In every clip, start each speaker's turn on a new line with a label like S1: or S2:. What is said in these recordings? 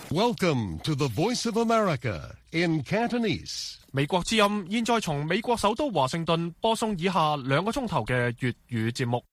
S1: Welcome to the Voice of America in Cantonese.
S2: 美國之音現在從美國首都華盛頓播送以下2個鐘頭嘅粵語節目。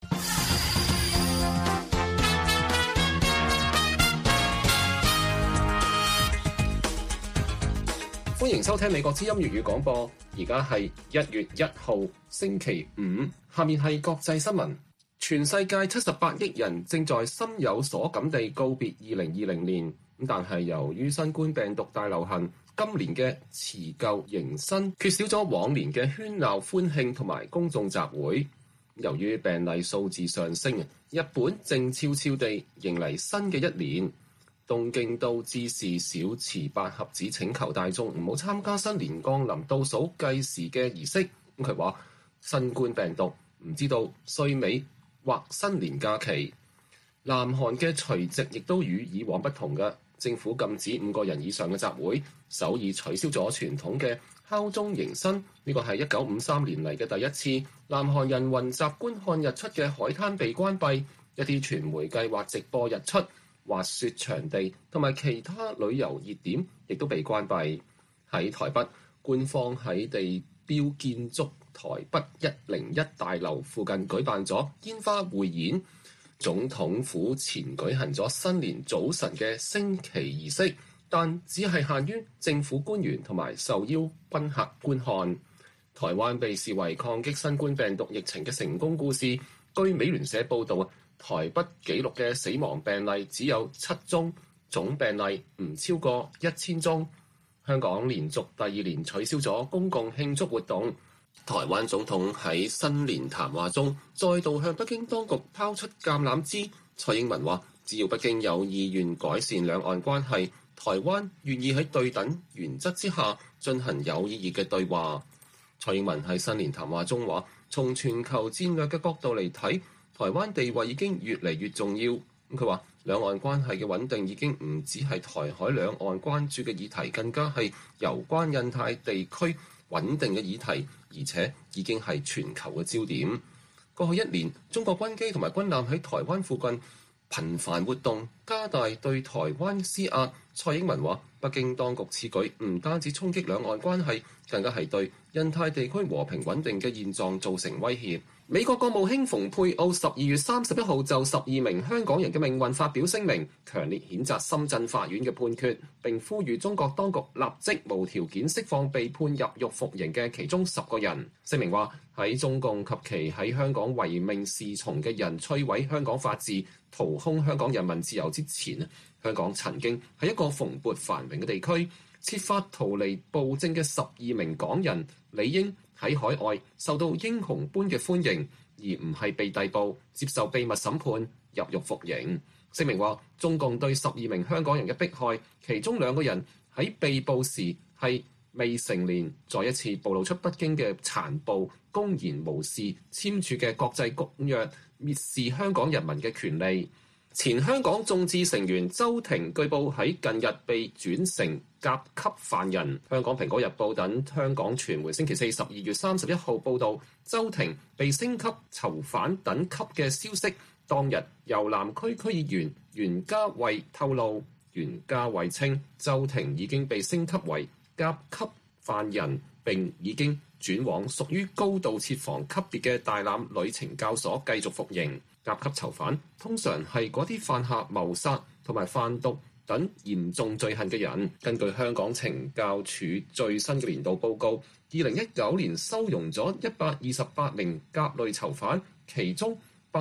S3: 歡迎收聽美國之音粵語廣播，而家係1月1號星期五，下面係國際新聞。全世界78億人正在心有所感地告別2020年，但係由於新冠病毒大流行，今年嘅辭舊迎新，缺少咗往年嘅喧鬧歡慶同埋公眾集會。由於病例數字上升，日本正悄悄地迎嚟新嘅一年。東京都知事小池百合子請求大眾唔好參加新年降臨倒數計時嘅儀式。佢話新冠病毒唔知道歲尾或新年假期。南韓嘅除夕亦都與以往不同嘅，政府禁止5個人以上嘅集會。首爾取消咗傳統嘅敲鐘迎新，呢個係1953年嚟嘅第一次。南韓人雲集觀看日出嘅海灘被關閉，一啲傳媒計劃直播日出。滑雪場地同埋其他旅遊熱點亦都被關閉。喺台北，官方喺地標建築台北101大樓附近舉辦咗煙花匯演。總統府前舉行咗新年早晨嘅升旗儀式，但只係限於政府官員同埋受邀賓客觀看。台灣被視為抗擊新冠病毒疫情嘅成功故事。據美聯社報導，台北紀錄嘅死亡病例只有7宗，總病例唔超過1000宗。香港連續第2年取消咗公共慶祝活動。台灣總統喺新年談話中再度向北京當局拋出橄欖枝。蔡英文話：只要北京有意願改善兩岸關係，台灣願意喺對等原則之下進行有意義嘅對話。蔡英文喺新年談話中話：從全球戰略嘅角度嚟睇，台灣地位已經越嚟越重要。佢話兩岸關係嘅穩定已經唔只係台海兩岸關注嘅議題，更加係攸關印太地區穩定嘅議題，而且已經係全球嘅焦點。過去1年，中國軍機同埋軍艦喺台灣附近頻繁活動，加大對台灣施壓。蔡英文話：北京當局此舉唔單止衝擊兩岸關係，更加係對印太地區和平穩定嘅現狀造成威脅。美國國務卿蓬佩奧12月31號就12名香港人嘅命運發表聲明，強烈譴責深圳法院嘅判決，並呼籲中國當局立即無條件釋放被判入獄服刑嘅其中10個人。聲明話：喺中共及其喺香港唯命是從嘅人摧毀香港法治、掏空香港人民自由之前，香港曾經係一個蓬勃繁榮嘅地區。設法逃離暴政嘅12名港人，理應喺海外受到英雄般嘅歡迎，而唔係被逮捕、接受秘密審判、入獄服刑。聲明話，中共對12名香港人嘅迫害，其中2個人喺被捕時係未成年，再一次暴露出北京嘅殘暴、公然無視簽署嘅國際公約，蔑視香港人民嘅權利。前香港眾志成員周庭據報喺近日被轉成甲級犯人。香港蘋果日報等香港傳媒星期4 12月31號報導，周庭被升級囚犯等級嘅消息，當日由南區區議員袁家慧透露。袁家慧稱，周庭已經被升級為甲級犯人，並已經轉往屬於高度設防級別嘅大欖女懲教所繼續服刑。甲級囚犯通常係嗰啲犯下謀殺同埋販毒等嚴重罪行嘅人。根據香港懲教署最新嘅年度報告，2019年收容咗128名甲類囚犯，其中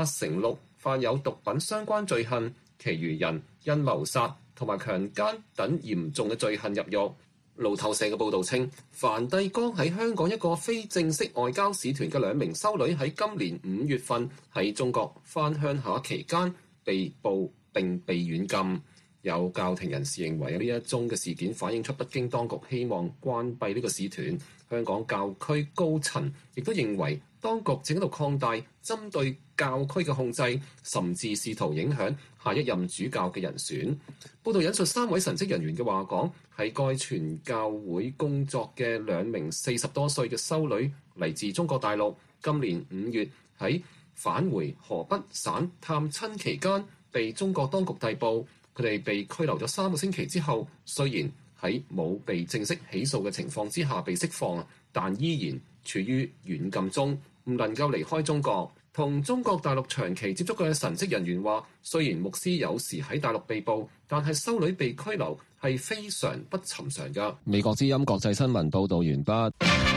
S3: 86犯有毒品相關罪行，其餘人因謀殺同埋強姦等嚴重嘅罪行入獄。路透社嘅報導稱，梵蒂岡喺香港一個非正式外交使團嘅2名修女喺今年5月份喺中國返鄉下期間被捕並被軟禁。有教廷人士認為呢一宗嘅事件反映出北京當局希望關閉呢個使團。香港教區高層亦都認為當局正喺度擴大針對教區嘅控制，甚至試圖影響下一任主教嘅人選。報道引述3位神職人員嘅話講，喺該傳教會工作嘅2名40多歲嘅修女嚟自中國大陸，今年5月喺返回河北省探親期間被中國當局逮捕。 佢哋被拘留咗3個星期之後，雖然喺冇被正式起訴嘅情況之下被釋放，但依然處於軟禁中，唔能夠離開中國。同中國大陸長期接觸嘅神職人員話，雖然牧師有時喺大陸被捕，但係修女被拘留係非常不尋常㗎。美國之音國際新聞報導完畢。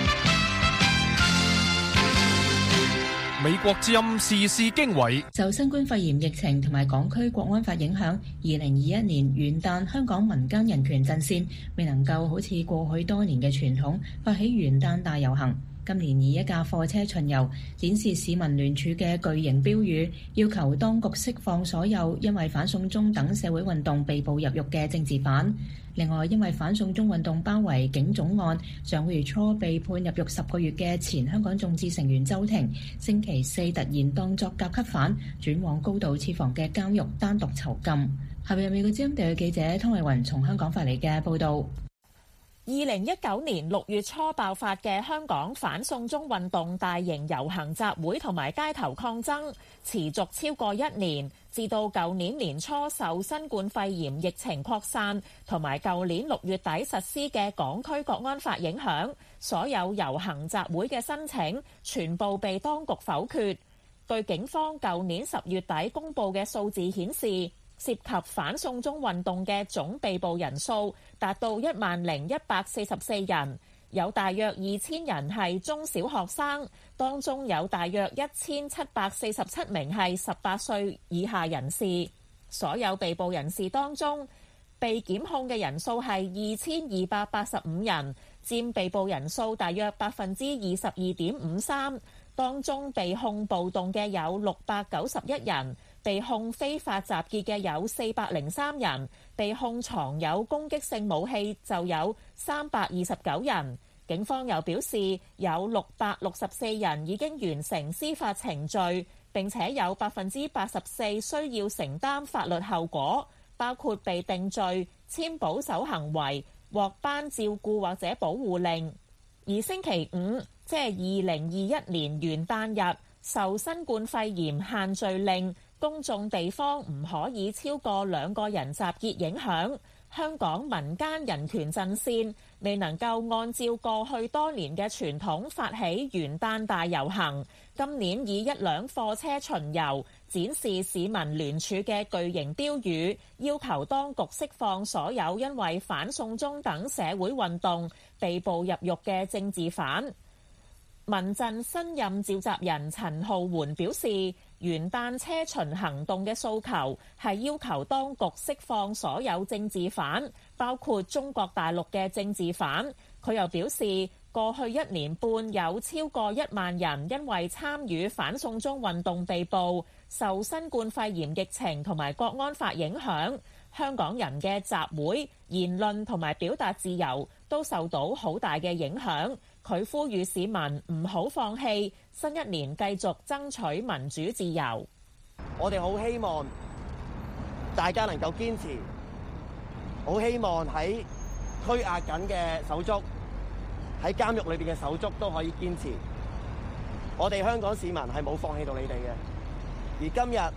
S2: 美國之音時事經緯。
S4: 受新冠肺炎疫情同埋港區國安法影響，2021年元旦香港民間人權陣線未能夠好似過去多年嘅傳統發起元旦大遊行。今年以一架貨車巡遊，展示市民聯署嘅巨型標語，要求當局釋放所有因為反送中等社會運動被捕入獄嘅政治犯。另外，因為反送中運動包圍警總案，上個月初被判入獄10個月嘅前香港眾志成員周庭，星期四突然當作甲級犯，轉往高度設防嘅監獄單獨囚禁。下面有美國之音地記者湯慧雲從香港發嚟嘅報導。
S5: 2019年6月初爆發嘅香港反送中運動大型遊行集會同埋街頭抗爭，持續超過1年，至到舊年年初受新冠肺炎疫情擴散，同埋舊年6月底實施嘅港區國安法影響，所有遊行集會嘅申請全部被當局否決。據警方舊年10月底公佈嘅數字顯示，涉及反送中運動嘅總被捕人數達到10,144人，有大約2000人係中小學生，當中有大約1747名係18歲以下人士。所有被捕人士當中，被檢控嘅人數係2285人，佔被捕人數大約22.53%。當中被控暴動嘅有691人，被控非法集結嘅有403人，被控藏有攻擊性武器就有329人。警方又表示，有664人已經完成司法程序，並且有84%需要承擔法律後果，包括被定罪、簽保守行為、獲頒照顧或者保護令。而星期五，即係2021年元旦日，受新冠肺炎限聚令，公眾地方唔可以超過2個人集結影響，香港民間人權陣線未能夠按照過去多年嘅傳統發起元旦大遊行，今年以一輛貨車巡遊，展示市民聯署嘅巨型標語，要求當局釋放所有因為反送中等社會運動被捕入獄嘅政治犯。民陣新任召集人陳浩桓表示，元旦車巡行動嘅訴求係要求當局釋放所有政治犯，包括中國大陸嘅政治犯。佢又表示，過去1年半有超過1萬人因為參與反送中運動被捕，受新冠肺炎疫情同埋國安法影響，香港人嘅集會、言論同埋表達自由都受到好大嘅影響。佢呼籲市民唔好放棄，新一年繼續爭取民主自由。
S6: 我哋好希望大家能夠堅持，好希望喺拘押緊嘅手足，喺監獄裏邊嘅手足都可以堅持。我哋香港市民係冇放棄到你哋嘅。而今日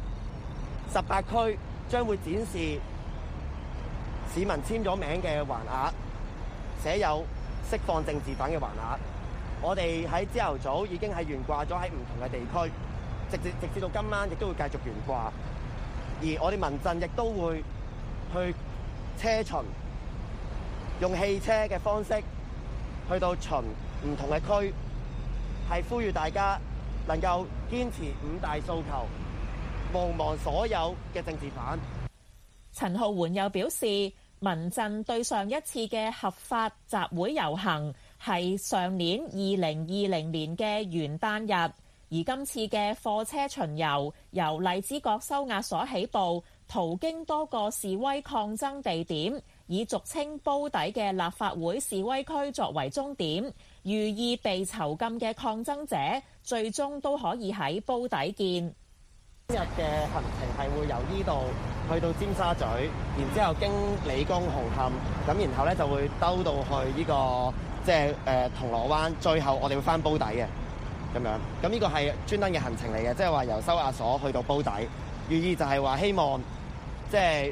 S6: 18區將會展示市民簽咗名嘅橫額，寫有釋放政治犯嘅橫額。我哋喺朝頭早已經係懸掛咗喺唔同嘅地區，直至到今晚亦都會繼續懸掛。而我哋民陣亦都會去車巡，用汽車嘅方式去到巡唔同嘅區，係呼籲大家能夠堅持5大訴求，毋忘所有嘅政治犯。
S5: 陳浩桓又表示，民陣對上一次嘅合法集會遊行係上年2020年嘅元旦日，而今次嘅貨車巡遊由荔枝角收押所起步，途經多個示威抗爭地點，以俗稱煲底嘅立法會示威區作為終點，寓意被囚禁嘅抗爭者最終都可以喺煲底見。
S6: 今日嘅行程係會由呢度去到尖沙咀，然之後經理工、紅磡，咁然後咧就會兜到去呢個即係銅鑼灣，最後我哋會翻煲底嘅咁樣。咁呢個係專登嘅行程嚟嘅，即係話由收押所去到煲底，寓意就係話希望即係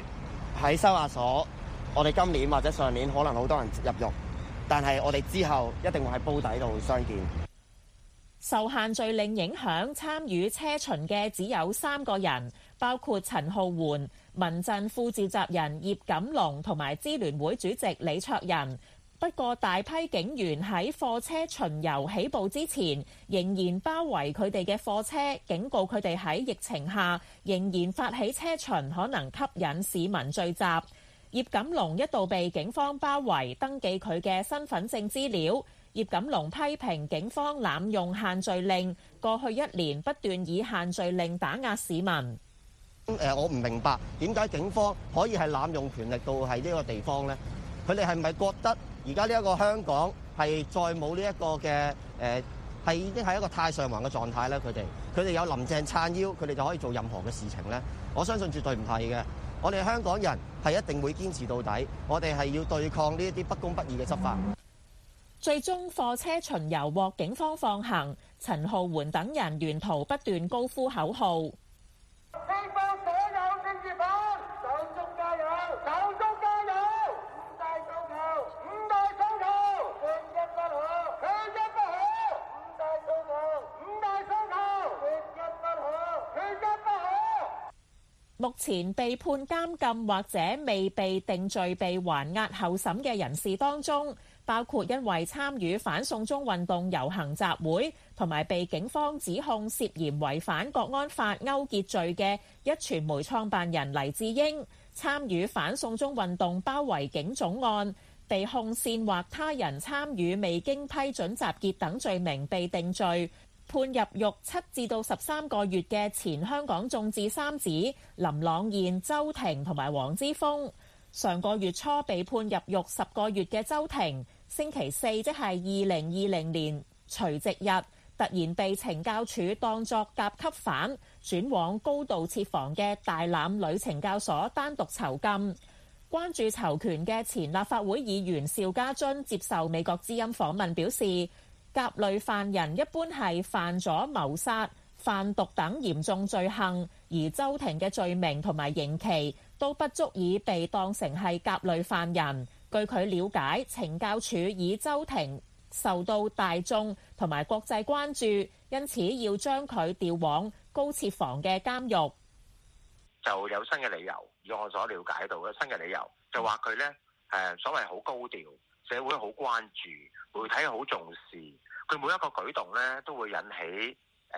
S6: 喺收押所，我哋今年或者上年可能好多人入獄，但係我哋之後一定會喺煲底度相見。
S5: 受限聚令影響，參與車巡嘅只有3個人，包括陳皓桓、民陣副召集人葉錦龍同埋支聯會主席李卓人。不過，大批警員喺貨車巡遊起步之前，仍然包圍佢哋嘅貨車，警告佢哋喺疫情下仍然發起車巡，可能吸引市民聚集。葉錦龍一度被警方包圍，登記佢嘅身份證資料。葉錦龍批評警方濫用限聚令，過去1年不斷以限聚令打壓市民。
S6: 我唔明白點解警方可以係濫用權力到喺呢個地方呢？佢哋係咪覺得而家呢一個香港係再冇呢一個嘅係已經係一個太上皇嘅狀態咧？佢哋有林鄭撐腰，佢哋就可以做任何嘅事情咧？我相信絕對唔係嘅。我哋香港人係一定會堅持到底，我哋係要對抗呢一啲不公不義嘅執法。
S5: 最終貨車巡遊獲警方放行，陳皓桓等人沿途不斷高呼口號。
S7: 希望所有政治犯手中加油，手中加油！五大訴求，五大訴求，缺一不可，缺一不可。五大訴求，五大訴求，缺一不可，缺一不可。
S5: 目前被判監禁或者未被定罪被還押候審嘅人士當中，包括因為參與反送中運動遊行集會同埋被警方指控涉嫌違反國安法勾結罪嘅壹傳媒創辦人黎智英，參與反送中運動包圍警總案，被控煽惑他人參與未經批准集結等罪名被定罪，判入獄7至到13個月嘅前香港眾志三子林朗彥、周庭同埋黃之鋒。上個月初被判入獄10個月嘅周庭，星期四即係2020年除夕日，突然被懲教署當作甲級犯，轉往高度設防嘅大欖女懲教所單獨囚禁。關注囚權嘅前立法會議員邵家臻接受美國之音訪問表示，甲類犯人一般係犯咗謀殺、販毒等嚴重罪行，而周庭嘅罪名同埋刑期都不足以被當成係甲類犯人。據佢了解，懲教署以周庭受到大眾同埋國際關注，因此要將佢調往高設防嘅監獄。
S8: 就有新嘅理由，以我所了解到嘅新嘅理由，就話佢咧所謂好高調，社會好關注，媒體好重視，佢每一個舉動咧都會引起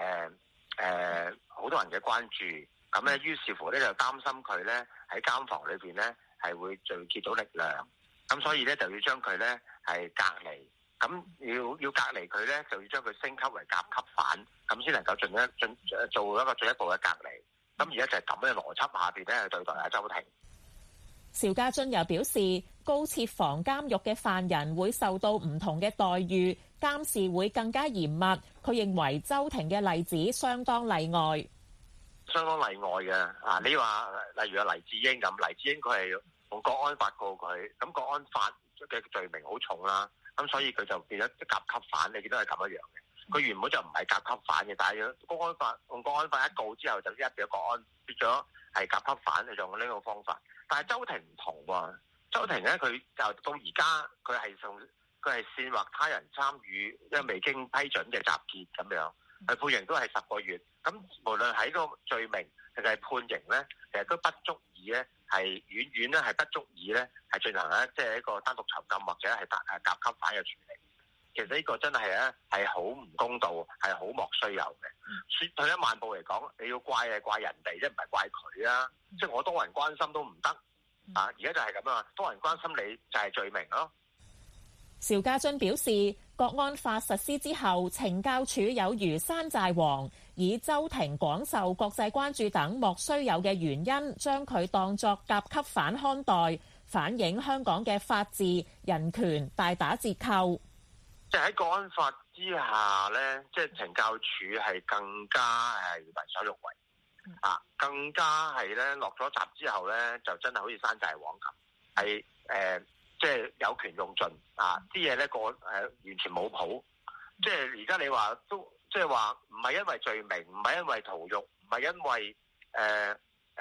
S8: 好多人嘅關注。咁咧，於是乎咧就擔心佢咧喺監房裏邊咧係會聚結到力量，咁所以咧就要將佢咧係隔離，咁要隔離佢咧就要將佢升級為甲級犯，咁先能夠做一個進一步嘅隔離。咁而家就係咁嘅邏輯下邊咧去對待阿周庭。
S5: 邵家臻又表示，高設防監獄嘅犯人會受到唔同嘅待遇，監視會更加嚴密。佢認為周庭嘅例子相當例外。
S8: 相當例外嘅啊！你話例如阿黎智英咁，黎智英佢係用國安法告佢，咁國安法嘅罪名好重啦，咁所以佢就變咗甲級犯。你見到係咁一樣嘅，佢原本就唔係甲級犯嘅，但係用國安法一告之後，就一變咗國安變咗係甲級犯，就用呢個方法。但係周庭唔同喎，周庭咧佢就到而家佢係煽惑他人參與因為未經批准嘅集結咁樣，佢判刑都係10個月。咁無論喺個罪名定係判刑咧，其實都不足以咧，係遠遠咧係不足以咧係進行咧即係一個單獨囚禁或者係甲級犯嘅處理。其實呢個真係咧係好唔公道，係好莫須有嘅。退一萬步嚟講，你要怪係怪人哋，即唔係怪佢啊！即係我多人關心都唔得啊！而家就係咁啊，多人關心你就係罪名咯。
S5: 邵家臻表示，國安法實施之後，懲教署有如山寨王，以周庭廣受國際關注等莫須有嘅原因，將佢當作甲級犯看待，反映香港嘅法治人權大打折扣。
S8: 即係喺國安法之下咧，即係懲教署係更加係為所欲為啊，更加係咧落咗閘之後咧，就真係好似山寨王咁，係即係有權用盡啊！啲嘢咧完全冇譜，即係而家你話都即係話唔係因為罪名，唔係因為逃獄，唔係因為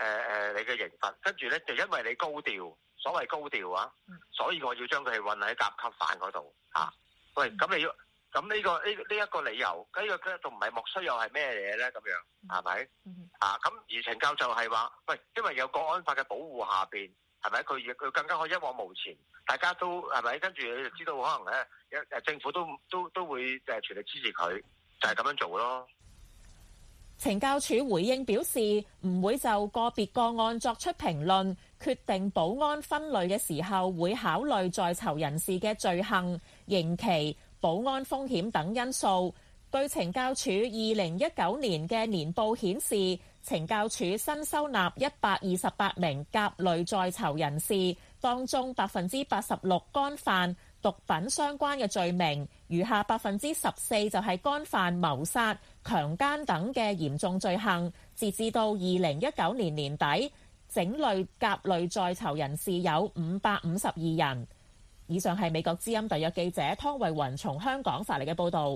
S8: 你嘅刑罰，跟住咧就因為你高調，所謂高調啊，所以我要將佢運喺甲級犯嗰度嚇。喂，咁你要咁呢一個理由，呢個仲唔係莫須有係咩嘢咧？咁樣係咪？咁而懲教就係話，喂，因為有國安法嘅保護下邊，係咪？佢更加可以一往無前，大家都係咪？跟住你就知道可能咧，政府都會全力支持佢，就係咁樣做咯。
S5: 懲教署回應表示，唔會就個別個案作出評論，決定保安分類嘅時候會考慮在囚人士嘅罪行、刑期、保安風險等因素。據懲教署2019年嘅年報顯示，懲教署新收納128名甲類在囚人士，當中86%干犯毒品相關嘅罪名，餘下14%就係干犯謀殺、強姦等嘅嚴重罪行。截至到2019年年底，整類甲類在囚人士有552人。以上係美國之音特約記者湯慧雲從香港發嚟嘅報導。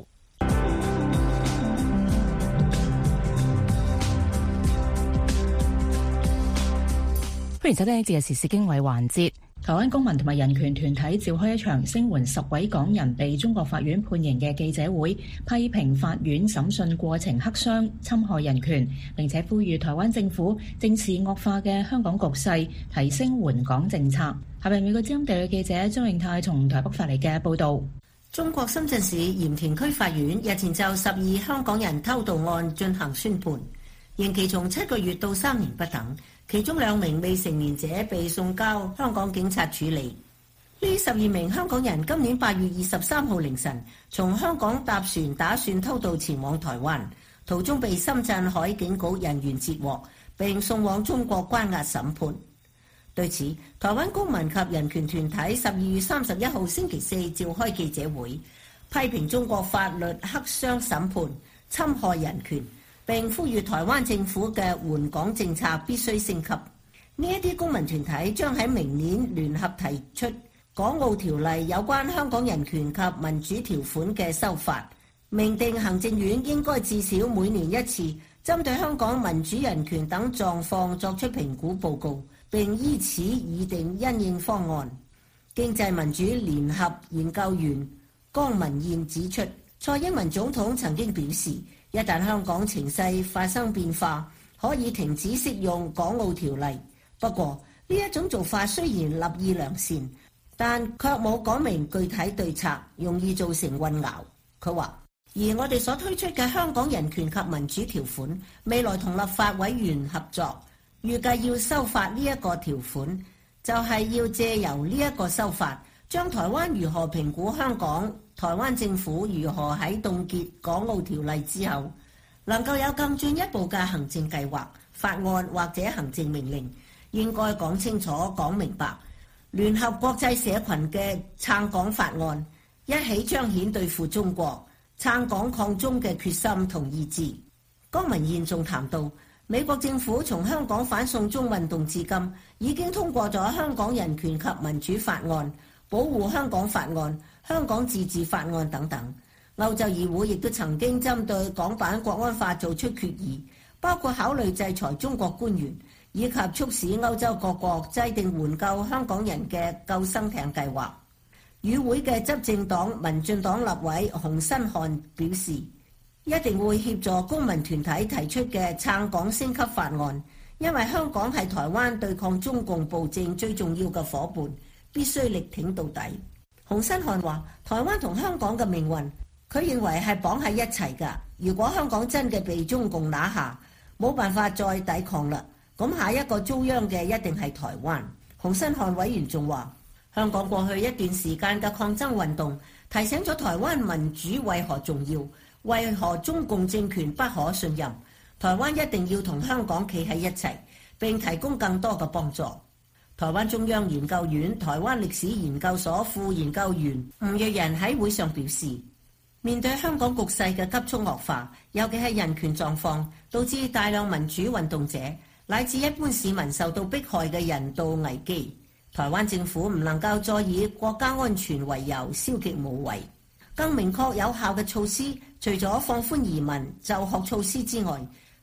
S9: 歡迎收聽呢節嘅時事經緯環節。
S4: 台灣公民同埋人權團體召開一場聲援10位港人被中國法院判刑嘅記者會，批評法院審訊過程黑箱、侵害人權，並且呼籲台灣政府正視惡化嘅香港局勢，提升援港政策。下面美國之音特約記者張永泰從台北發嚟嘅報導。
S10: 中國深圳市鹽田區法院日前就12香港人偷渡案進行宣判，刑期從7個月到3年不等。其中2名未成年者被送交香港警察處理。呢12名香港人今年8月23號凌晨從香港搭船打算偷渡前往台灣，途中被深圳海警局人員截獲，並送往中國關押審判。對此，台灣公民及人權團體12月31號星期4召開記者會，批評中國法律黑箱審判、侵害人權，並呼籲台灣政府嘅援港政策必須升級。呢一啲公民團體將喺明年聯合提出《港澳條例》有關香港人權及民主條款嘅修法，明定行政院應該至少每年1次針對香港民主人權等狀況作出評估報告，並依此擬定因應方案。經濟民主聯合研究員江文燕指出，蔡英文總統曾經表示，一旦香港情勢發生變化，可以停止適用港澳條例。不過呢一種做法雖然立意良善，但卻冇講明具體對策，容易造成混淆。佢話，而我哋所推出嘅香港人權及民主條款，未來同立法委員合作，預計要修法呢一個條款，就係要借由呢一個修法，將台灣如何評估香港，台灣政府如何喺凍結港澳條例之後，能夠有更進一步嘅行政計劃、法案或者行政命令，應該講清楚、講明白。聯合國際社群嘅撐港法案，一起彰顯對付中國、撐港抗中嘅決心同意志。江文燕仲談到，美國政府從香港反送中運動至今，已經通過咗香港人權及民主法案、保護香港法案、香港自治法案等等。歐洲議會亦都曾經針對港版國安法做出決議，包括考慮制裁中國官員，以及促使歐洲各國制定援救香港人嘅救生艇計劃。與會嘅執政黨民進黨立委洪新漢表示，一定會協助公民團體提出嘅撐港升級法案，因為香港係台灣對抗中共暴政最重要嘅夥伴，必須力挺到底。洪新漢話，台灣同香港嘅命運，佢認為係綁喺一齊㗎。如果香港真嘅被中共拿下，冇辦法再抵抗啦，咁下一個遭殃嘅一定係台灣。洪新漢委員仲話，香港過去一段時間嘅抗爭運動，提醒咗台灣民主為何重要，為何中共政權不可信任。台灣一定要同香港企喺一齊，並提供更多嘅幫助。台灣中央研究院台灣歷史研究所副研究員吳若人喺會上表示，面對香港局勢嘅急速惡化，尤其係人權狀況，導致大量民主運動者乃至一般市民受到迫害嘅人道危機，台灣政府唔能夠再以國家安全為由消極無為，更明確有效嘅措施，除咗放寬移民就學措施之外，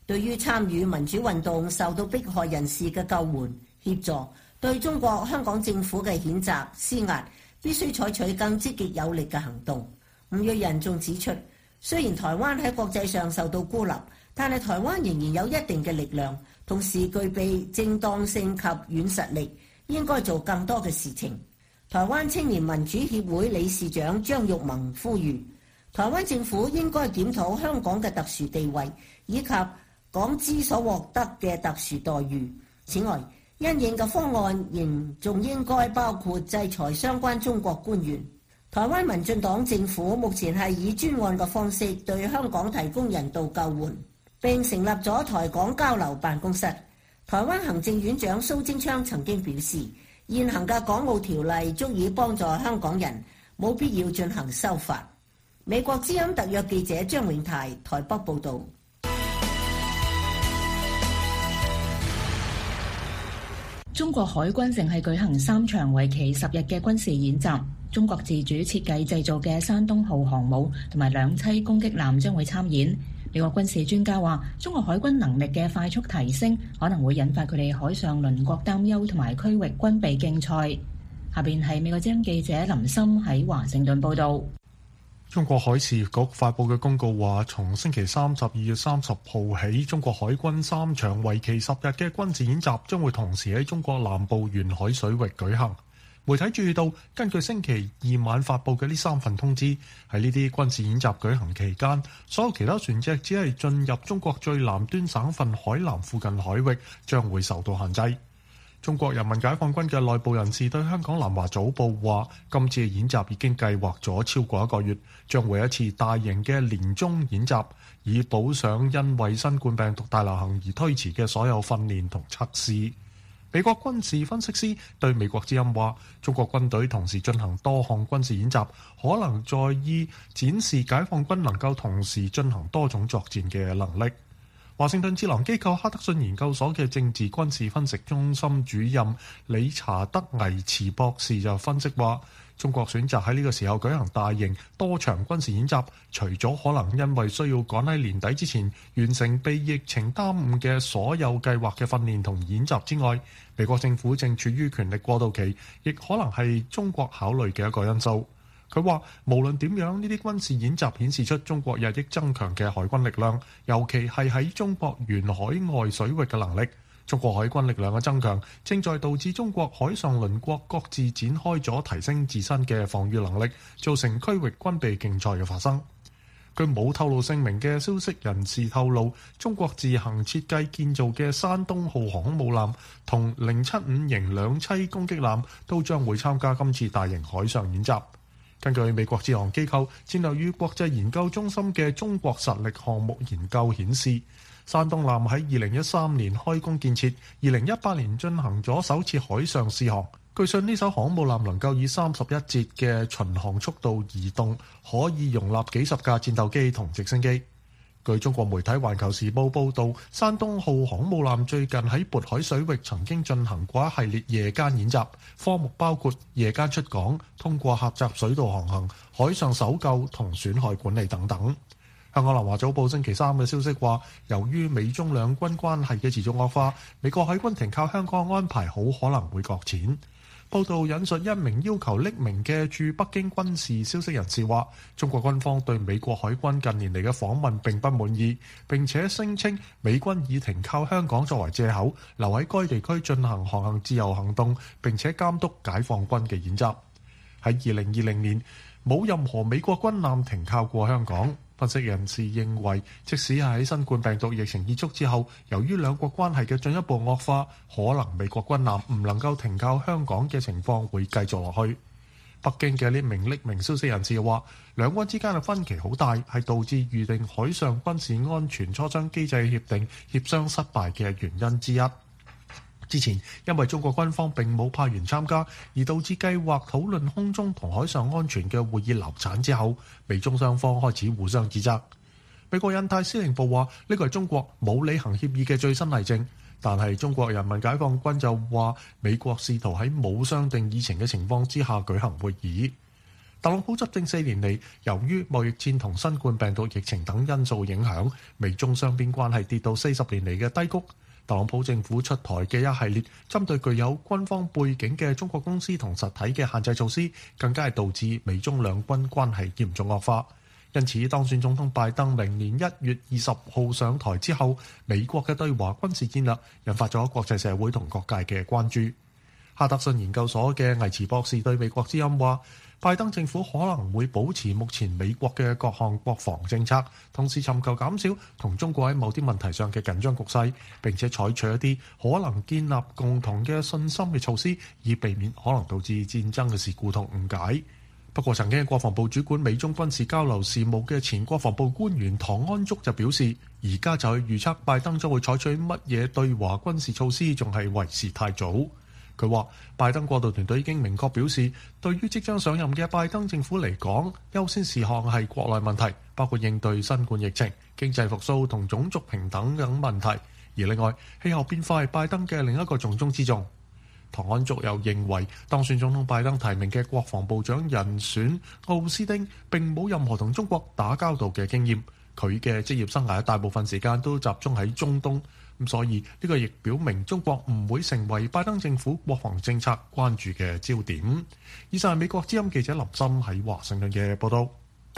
S10: 對於參與民主運動受到迫害人士嘅救援協助，對中國香港政府嘅譴責施壓，必須採取更積極有力嘅行動。吳瑞仁仲指出，雖然台灣喺國際上受到孤立，但係台灣仍然有一定嘅力量，同時具備正當性及軟實力，應該做更多嘅事情。台灣青年民主協會理事長張玉萌呼籲，台灣政府應該檢討香港嘅特殊地位，以及港資所獲得嘅特殊待遇。此外，因應嘅方案仍仲應該包括制裁相關中國官員。台灣民進黨政府目前係以專案嘅方式對香港提供人道救援，並成立咗台港交流辦公室。台灣行政院長蘇貞昌曾經表示，現行嘅港澳條例足以幫助香港人，冇必要進行修法。美國之音特約記者張永泰台北報導。
S4: 中國海軍正係舉行3場為期10日嘅軍事演習，中國自主設計製造嘅山東號航母同埋2棲攻擊艦將會參演。美國軍事專家話，中國海軍能力嘅快速提升可能會引發佢哋海上鄰國擔憂同埋區域軍備競賽。下邊係美國之音記者林森喺華盛頓報導。
S2: 中國海事局發布嘅公告話，從星期三12月30號起，中國海軍3場為期10日嘅軍事演習將會同時喺中國南部沿海水域舉行。媒體注意到，根據星期二晚發布嘅呢3份通知，喺呢啲軍事演習舉行期間，所有其他船隻只係進入中國最南端省份海南附近海域將會受到限制。中國人民解放軍嘅內部人士對香港南華早報話，今次嘅演習已經計劃咗超過1個月，將會一次大型嘅年終演習，以補上因為新冠病毒大流行而推遲嘅所有訓練同測試。美國軍事分析師對美國之音話，中國軍隊同時進行多項軍事演習，可能在意展示解放軍能夠同時進行多種作戰嘅能力。華盛頓智囊機構哈德遜研究所嘅政治軍事分析中心主任理查德·倪茨博士就分析話，中國選擇喺呢個時候舉行大型多場軍事演習，除咗可能因為需要趕喺年底之前完成被疫情耽誤嘅所有計劃嘅訓練同演習之外，美國政府正處於權力過渡期，亦可能係中國考慮嘅一個因素。佢話，無論點樣，呢啲軍事演習顯示出中國日益增強嘅海軍力量，尤其係喺中國沿海外水域嘅能力。中國海軍力量嘅增強正在導致中國海上鄰國各自展開咗提升自身嘅防禦能力，造成區域軍備競賽嘅發生。據冇透露姓名嘅消息人士透露，中國自行設計建造嘅山東號航空母艦同075型2棲攻擊艦都將會參加今次大型海上演習。根據美國智囊機構戰略與國際研究中心嘅中國實力項目研究顯示，山東艦喺2013年開工建設，2018年進行咗首次海上試航。據信呢艘航母艦能夠以31節嘅巡航速度移動，可以容納幾十架戰鬥機同直升機。據中國媒體《環球時報》報導，山東號航母艦最近喺渤海水域曾經進行過一系列夜間演習，科目包括夜間出港、通過狹窄水道航行、海上搜救同損害管理等等。香港南華早報星期三嘅消息話，由於美中兩軍關係嘅持續惡化，美國海軍停靠香港安排好可能會擱淺。報道引述一名要求匿名嘅駐北京軍事消息人士話，中國軍方對美國海軍近年嚟嘅訪問並不滿意，並且聲稱美軍以停靠香港作為藉口，留喺該地區進行航行自由行動，並且監督解放軍嘅演習。喺2020年，冇任何美國軍艦停靠過香港。分析人士認為，即使係喺新冠病毒疫情結束之後，由於兩國關係嘅進一步惡化，可能美國軍艦唔能夠停靠香港嘅情況會繼續落去。北京嘅呢名匿名消息人士話，兩軍之間嘅分歧好大，係導致預定海上軍事安全磋商機制協定協商失敗嘅原因之一。之前因為中國軍方並冇派員參加，而導致計劃討論空中同海上安全嘅會議流產之後，美中雙方開始互相指責。美國印太司令部話，呢個係中國冇履行協議嘅最新例證，但係中國人民解放軍就話，美國試圖喺冇商定議程嘅情況之下舉行會議。 特朗普執政4年嚟，由於貿易戰同新冠病毒疫情等因素影響，美中雙邊關係跌到40年嚟嘅低谷。特朗普政府出台嘅一系列針對具有軍方背景嘅中國公司同實體嘅限制措施，更加係導致美中兩軍關係嚴重惡化。因此，當選總統拜登明年1月20號上台之後，美國嘅對華軍事戰略引發咗國際社會同各界嘅關注。哈德遜研究所嘅魏茨博士對美國之音話，拜登政府可能會保持目前美國嘅各項國防政策，同時尋求減少同中國喺某啲問題上嘅緊張局勢，並且採取一啲可能建立共同嘅信心嘅措施，以避免可能導致戰爭嘅事故同誤解。不過，曾經係國防部主管美中軍事交流事務嘅前國防部官員唐安竹就表示，而家就去預測拜登將會採取乜嘢對華軍事措施，仲係為時太早。佢話，拜登過渡團隊已經明確表示，對於即將上任嘅拜登政府嚟講，優先事項係國內問題，包括應對新冠疫情、經濟復甦同種族平等等問題。而另外，氣候變化係拜登嘅另一個重中之重。唐安竹又認為，當選總統拜登提名嘅國防部長人選奧斯汀並冇任何同中國打交道嘅經驗，佢嘅職業生涯大部分時間都集中喺中東，咁所以呢個亦表明中國唔會成為拜登政府國防政策關注嘅焦點。以上係美國之音記者林森喺華盛頓嘅報道。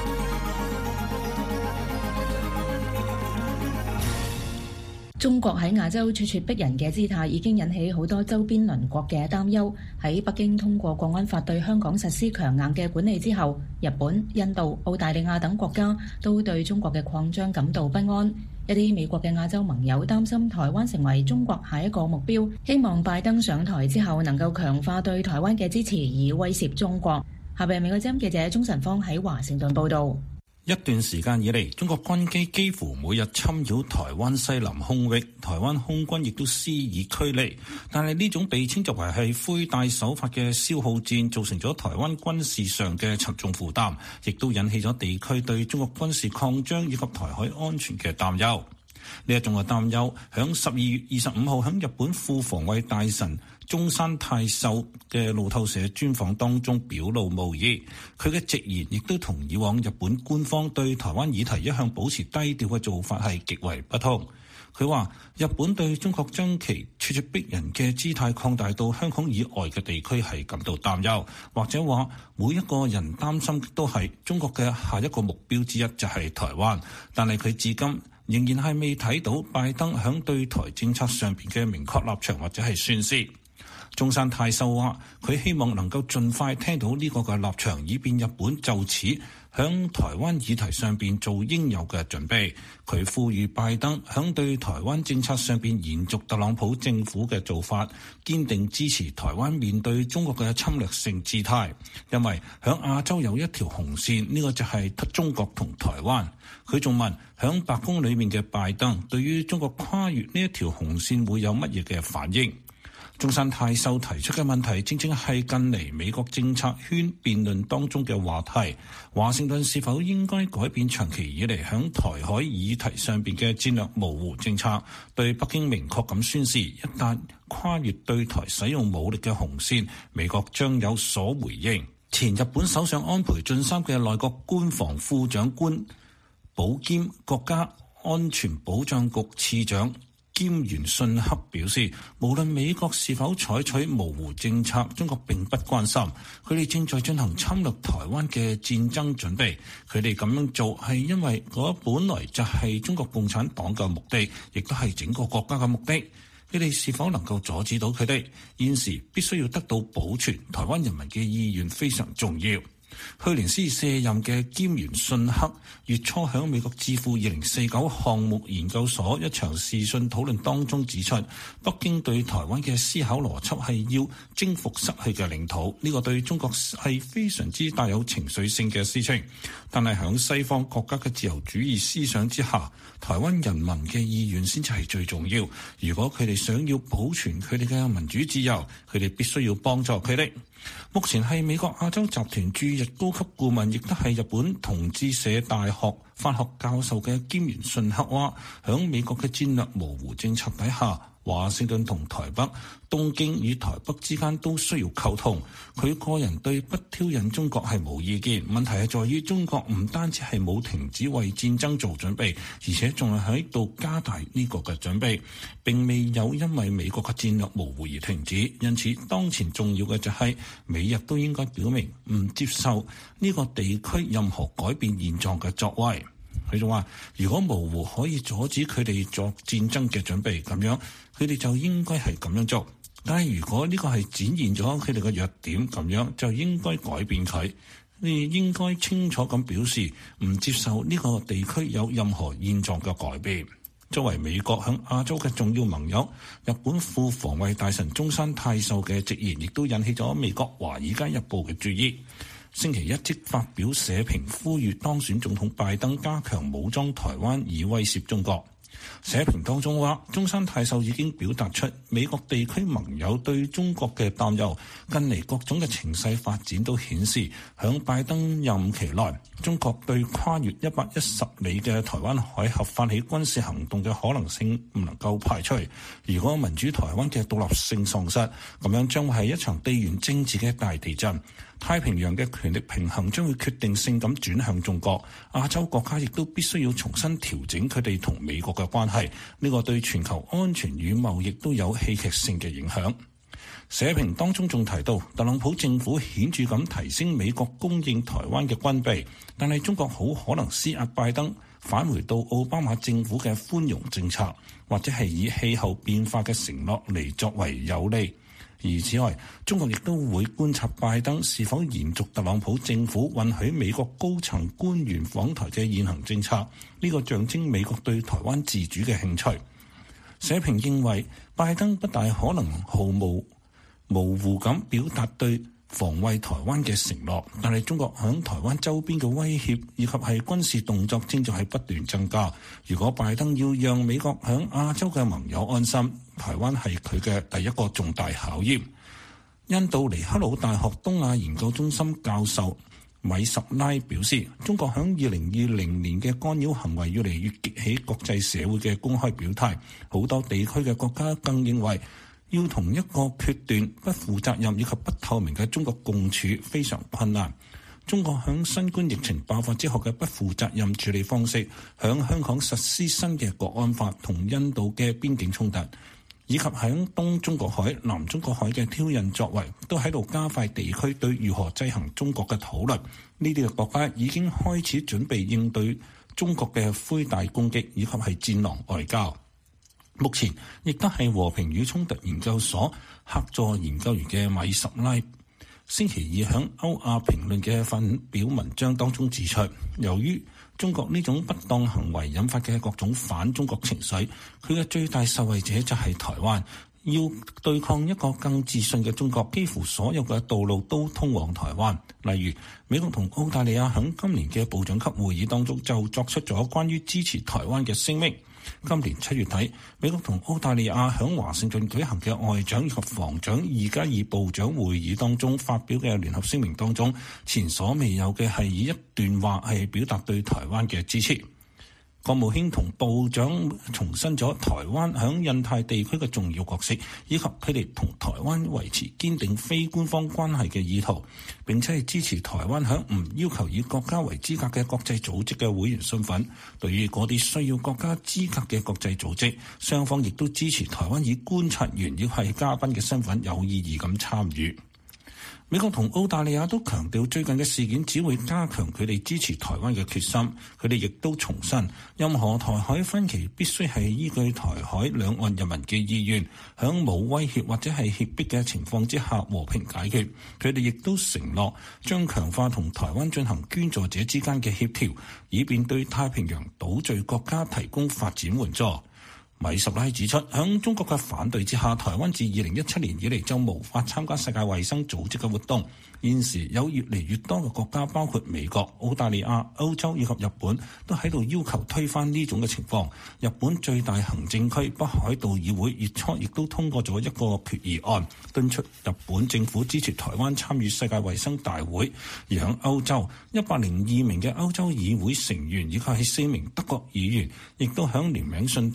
S4: 中國喺亞洲咄咄逼人嘅姿態已經引起好多周邊鄰國嘅擔憂。喺北京通過國安法對香港實施強硬嘅管理之後，日本、印度、澳大利亞等國家都對中國嘅擴張感到不安。一啲美國嘅亞洲盟友擔心台灣成為中國下一個目標，希望拜登上台之後能夠強化對台灣嘅支持，以威懾中國。下邊美國之音記者鍾晨芳喺華盛頓報道。
S11: 一段時間以嚟，中國軍機幾乎每日侵擾台灣西南空域，台灣空軍亦都施以驅離。但係呢種被稱作為係灰帶手法嘅消耗戰，造成咗台灣軍事上嘅沉重負擔，亦都引起咗地區對中國軍事擴張以及台海安全嘅擔憂。呢一種嘅擔憂，響12月25號響日本副防衛大臣中山泰秀嘅路透社專訪當中表露無遺。佢嘅直言亦都同以往日本官方對台灣議題一向保持低調嘅做法係極為不同。佢話日本對中國將其咄咄逼人嘅姿態擴大到香港以外嘅地區係感到擔憂，或者話每一個人擔心都係中國嘅下一個目標之一就係台灣，但係佢至今仍然係未睇到拜登響對台政策上邊嘅明確立場或者係宣示。中山泰秀話佢希望能夠盡快聽到呢個嘅立場，以便日本就此響台灣議題上邊做應有嘅準備。佢呼籲拜登響對台灣政策上邊延續特朗普政府嘅做法，堅定支持台灣面對中國嘅侵略性姿態，因為響亞洲有一條紅線，呢個就係中國同台灣。佢仲問響白宮裏面嘅拜登對於中國跨越呢一條紅線會有乜嘢嘅反應。中山泰秀提出嘅問題正正係近嚟美國政策圈辯論當中嘅話題，華盛頓是否應該改變長期以嚟響台海議題上邊嘅戰略模糊政策，對北京明確咁宣示，一旦跨越對台使用武力嘅紅線，美國將有所回應。前日本首相安倍晉三嘅內閣官房副長官保兼國家安全保障局次長菅原信克表示，無論美國是否採取模糊政策，中國並不關心。佢哋正在進行侵略台灣嘅戰爭準備。佢哋咁樣做係因為嗰本來就係中國共產黨嘅目的，亦都係整個國家嘅目的。佢哋是否能夠阻止到佢哋？現時必須要得到保存台灣人民嘅意願非常重要。去年先卸任嘅菅原信克月初喺美國智庫2049項目研究所一場視訊討論當中指出，北京對台灣嘅思考邏輯係要征服失去嘅領土，呢個對中國係非常之帶有情緒性嘅事情。但係喺西方國家嘅自由主義思想之下，台灣人民嘅意願先至係最重要。如果佢哋想要保存佢哋嘅民主自由，佢哋必須要幫助佢哋。目前係美國亞洲集團駐日高級顧問，亦都係日本同志社大學法學教授嘅菅原信克話，響美國嘅戰略模糊政策底下， 華盛頓同台北、東京與台北之間都需要溝通。佢個人對不挑釁中國係冇意見，問題係在於中國唔單止係冇停止為戰爭做準備，而且仲係喺度加大呢個嘅準備，並未有因為美國嘅戰略模糊而停止。因此，當前重要嘅就係美日都應該表明唔接受呢個地區任何改變現狀嘅作為。佢仲話，如果模糊可以阻止佢哋作戰爭嘅準備，咁樣佢哋就應該係咁樣做。但係如果呢個係展現咗佢哋嘅弱點，咁樣就應該改變佢。你應該清楚咁表示唔接受呢個地區有任何現狀嘅改變。作為美國響亞洲嘅重要盟友，日本副防衛大臣中山泰秀嘅直言亦都引起咗美國《華爾街日報》嘅注意。星期一即發表社評，呼籲當選總統拜登加強武裝台灣，以威懾中國。社評當中話，中山泰秀已經表達出美國地區盟友對中國嘅擔憂。近嚟各種嘅情勢發展都顯示，響拜登任期內，中國對跨越110里嘅台灣海峽發起軍事行動嘅可能性唔能夠排除。如果民主台灣嘅獨立性喪失，咁樣將會係一場地緣政治嘅大地震。太平洋嘅權力平衡將會決定性咁轉向中國，亞洲國家亦都必須要重新調整佢哋同美國嘅關係，呢個對全球安全與貿易都有戲劇性嘅影響。社評當中仲提到，特朗普政府顯著咁提升美國供應台灣嘅軍備，但係中國好可能施壓拜登返回到奧巴馬政府嘅寬容政策，或者係以氣候變化嘅承諾嚟作為有利。而此外，中國亦都會觀察拜登是否延續特朗普政府允許美國高層官員訪台嘅現行政策，呢個象徵美國對台灣自主嘅興趣。社評認為，拜登不大可能毫無模糊咁表達對防衛台灣嘅承諾，但係中國響台灣周邊嘅威脅以及係軍事動作正在係不斷增加。如果拜登要讓美國響亞洲嘅盟友安心，台灣係佢嘅第一個重大考驗。印度尼赫魯大學東亞研究中心教授米什拉表示，中國響2020年嘅干擾行為越嚟越激起國際社會嘅公開表態，好多地區嘅國家更認為要同一個決斷、不負責任以及不透明嘅中國共處非常困難。中國響新冠疫情爆發之後嘅不負責任處理方式，響香港實施新嘅國安法同印度嘅邊境衝突，以及響東中國海、南中國海嘅挑釁作為，都喺度加快地區對如何制衡中國嘅討論。呢啲嘅國家已經開始準備應對中國嘅灰帶攻擊以及係戰狼外交。目前亦都係和平與衝突研究所客座研究員嘅米什拉星期二響歐亞評論嘅發表文章當中指出，由於中國呢種不當行為引發嘅各種反中國情緒，佢嘅最大受惠者就係台灣。要對抗一個更自信嘅中國，幾乎所有嘅道路都通往台灣。例如，美國同澳大利亞響今年嘅部長級會議當中就作出咗關於支持台灣嘅聲明。今年7月底，美國同澳大利亞響華盛頓舉行嘅外長以及防長2+2部長會議當中發表嘅聯合聲明當中，前所未有嘅係以一段話係表達對台灣嘅支持。國務卿同部長重申咗台灣響印太地區嘅重要角色，以及佢哋同台灣維持堅定非官方關係嘅意圖，並且係支持台灣響唔要求以國家為資格嘅國際組織嘅會員身份。對於嗰啲需要國家資格嘅國際組織，雙方亦都支持台灣以觀察員亦係嘉賓嘅身份有意義咁參與。美國同澳大利亞都強調最近嘅事件只會加強佢哋支持台灣嘅決心。佢哋亦都重申，任何台海分歧必須係依據台海兩岸人民嘅意願，響冇威脅或者係脅迫嘅情況之下和平解決。佢哋亦都承諾將強化同台灣進行捐助者之間嘅協調，以便對太平洋島嶼國家提供發展援助。米什拉指出，響中國嘅反對之下，台灣自2017年以嚟就無法參加世界衛生組織嘅活動。現時有越嚟越多嘅國家，包括美國、澳大利亞、歐洲以及日本，都喺度要求推翻呢種嘅情況。日本最大行政區北海道議會月初亦都通過咗一個決議案，敦促日本政府支持台灣參與世界衛生大會。而響歐洲，102名嘅歐洲議會成員以及係4名德國議員，亦都響聯名信當中表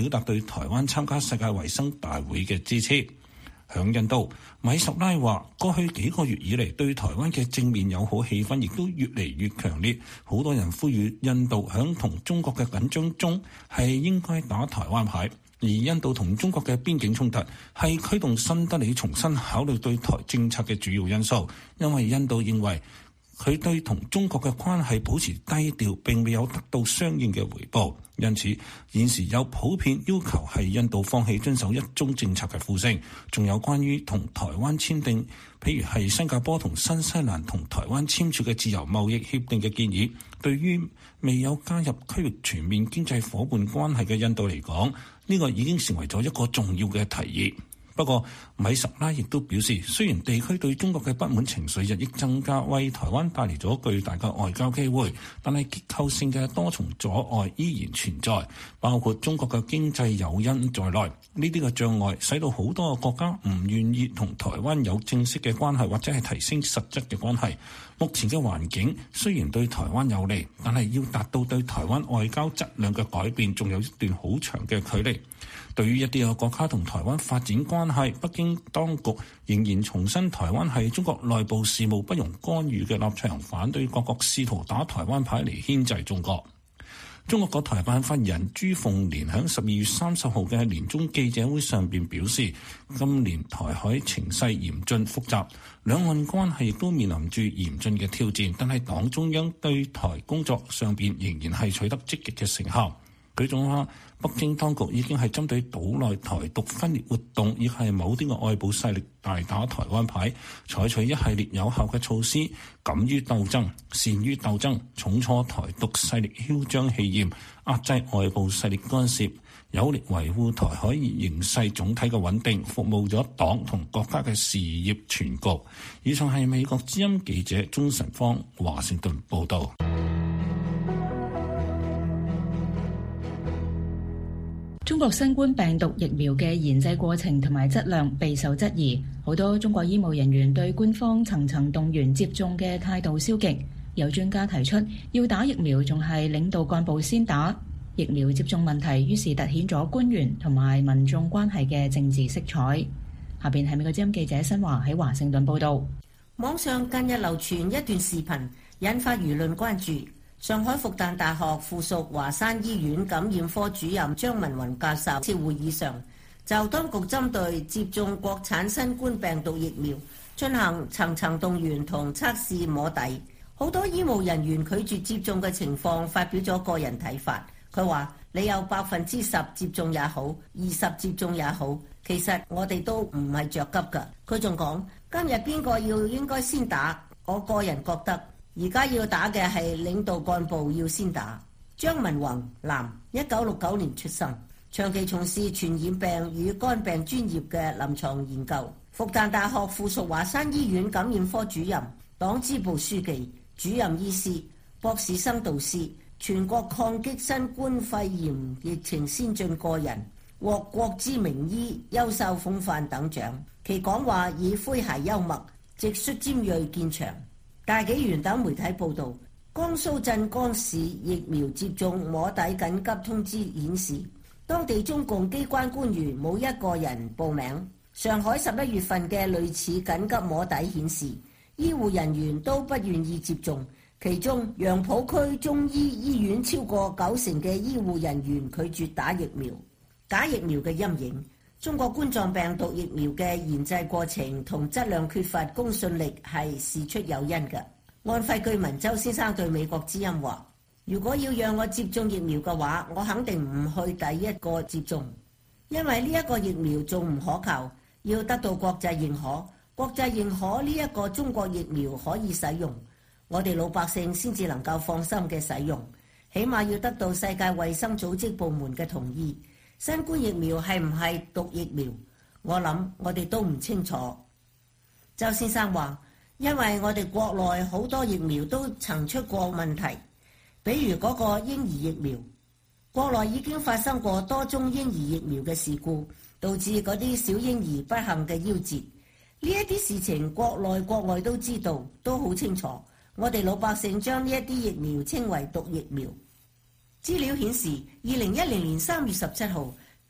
S11: 表達對台灣參加世界衛生大會嘅支持。響印度，米什拉話：過去幾個月以嚟，對台灣嘅正面友好氣氛亦都越嚟越強烈。好多人呼籲印度響同中國嘅緊張中係應該打台灣牌，而印度同中國嘅邊境衝突係驅動新德里重新考慮對台政策嘅主要因素，因為印度認為佢對同中國嘅關係保持低調，並未有得到相應嘅回報。因此，現時有普遍要求係印度放棄遵守一中政策嘅呼聲，仲有關於同台灣簽訂，譬如係新加坡同新西蘭同台灣簽署嘅自由貿易協定嘅建議，對於未有加入區域全面經濟夥伴關係嘅印度嚟講，呢個已經成為咗一個重要嘅提議。不過，米什拉亦都表示，雖然地區對中國嘅不滿情緒日益增加，為台灣帶嚟咗巨大嘅外交機會，但係結構性嘅多重阻礙依然存在，包括中國嘅經濟誘因在內。呢啲嘅障礙使到好多個國家唔願意同台灣有正式嘅關係，或者係提升實質嘅關係。目前嘅環境雖然對台灣有利，但係要達到對台灣外交質量嘅改變，仲有一段好長嘅距離。對於一啲嘅國家同台灣發展關係，北京當局仍然重申台灣係中國內部事務不容干預嘅立場，反對各國試圖打台灣牌嚟牽制中國。中國國台辦發言人朱鳳蓮喺12月30號嘅年終記者會上邊表示，今年台海情勢嚴峻複雜，兩岸關係亦都面臨住嚴峻嘅挑戰，但係黨中央對台工作上邊仍然係取得積極嘅成效。佢仲話，北京當局已經係針對島內台獨分裂活動，亦係某啲嘅外部勢力大打台灣牌，採取一系列有效嘅措施，敢於鬥爭、善於鬥爭，重挫台獨勢力囂張氣焰，壓制外部勢力干涉，有力維護台海形勢總體嘅穩定，服務咗黨同國家嘅事業全局。以上係美國之音記者鍾晨芳華盛頓報導。
S4: 中國新冠病毒疫苗嘅研製過程同埋質量備受質疑，好多中國醫務人員對官方層層動員接種嘅態度消極。有專家提出，要打疫苗仲係領導幹部先打。疫苗接種問題於是凸顯咗官員同埋民眾關係嘅政治色彩。下邊係美國之音記者新華喺華盛頓報道。
S10: 網上近日流傳一段視頻，引發輿論關注。上海復旦大學附屬華山醫院感染科主任張文宏教授喺會議上，就當局針對接種國產新冠病毒疫苗進行層層動員同測試摸底，好多醫務人員拒絕接種嘅情況發表咗個人睇法。佢話：你有10%接種也好，20%接種也好，其實我哋都唔係着急㗎。佢仲講：今日邊個應該先打？我個人覺得。而家要打嘅係領導幹部要先打。張文宏，男，1969年出生，長期從事傳染病與肝病專業嘅臨床研究。復旦大學附屬華山醫院感染科主任、黨支部書記、主任醫師、博士生導師，全國抗擊新冠肺炎疫情先進個人，獲國之名醫優秀風範等獎。其講話以詼諧幽默、直率尖銳見長。大紀元等媒體報導，江蘇鎮江市疫苗接種摸底緊急通知顯示，當地中共機關官員冇一個人報名。上海11月份嘅類似緊急摸底顯示，醫護人員都不願意接種，其中楊浦區中醫醫院超過90%嘅醫護人員拒絕打疫苗。假疫苗嘅陰影，中國冠狀病毒疫苗嘅研製過程同質量缺乏公信力係事出有因嘅。安徽居民周先生對美國之音話：如果要讓我接種疫苗嘅話，我肯定唔去第一個接種，因為呢一個疫苗仲唔可靠，要得到國際認可。國際認可呢一個中國疫苗可以使用，我哋老百姓先至能夠放心嘅使用，起碼要得到世界衛生組織部門嘅同意。新冠疫苗係唔係毒疫苗？我諗我哋都唔清楚。周先生話：因為我哋國內好多疫苗都曾出過問題，比如嗰個嬰兒疫苗，國內已經發生過多宗嬰兒疫苗嘅事故，導致嗰啲小嬰兒不幸嘅夭折。呢一啲事情國內國外都知道，都好清楚。我哋老百姓將呢一啲疫苗稱為毒疫苗。資料顯示，2010年3月17號，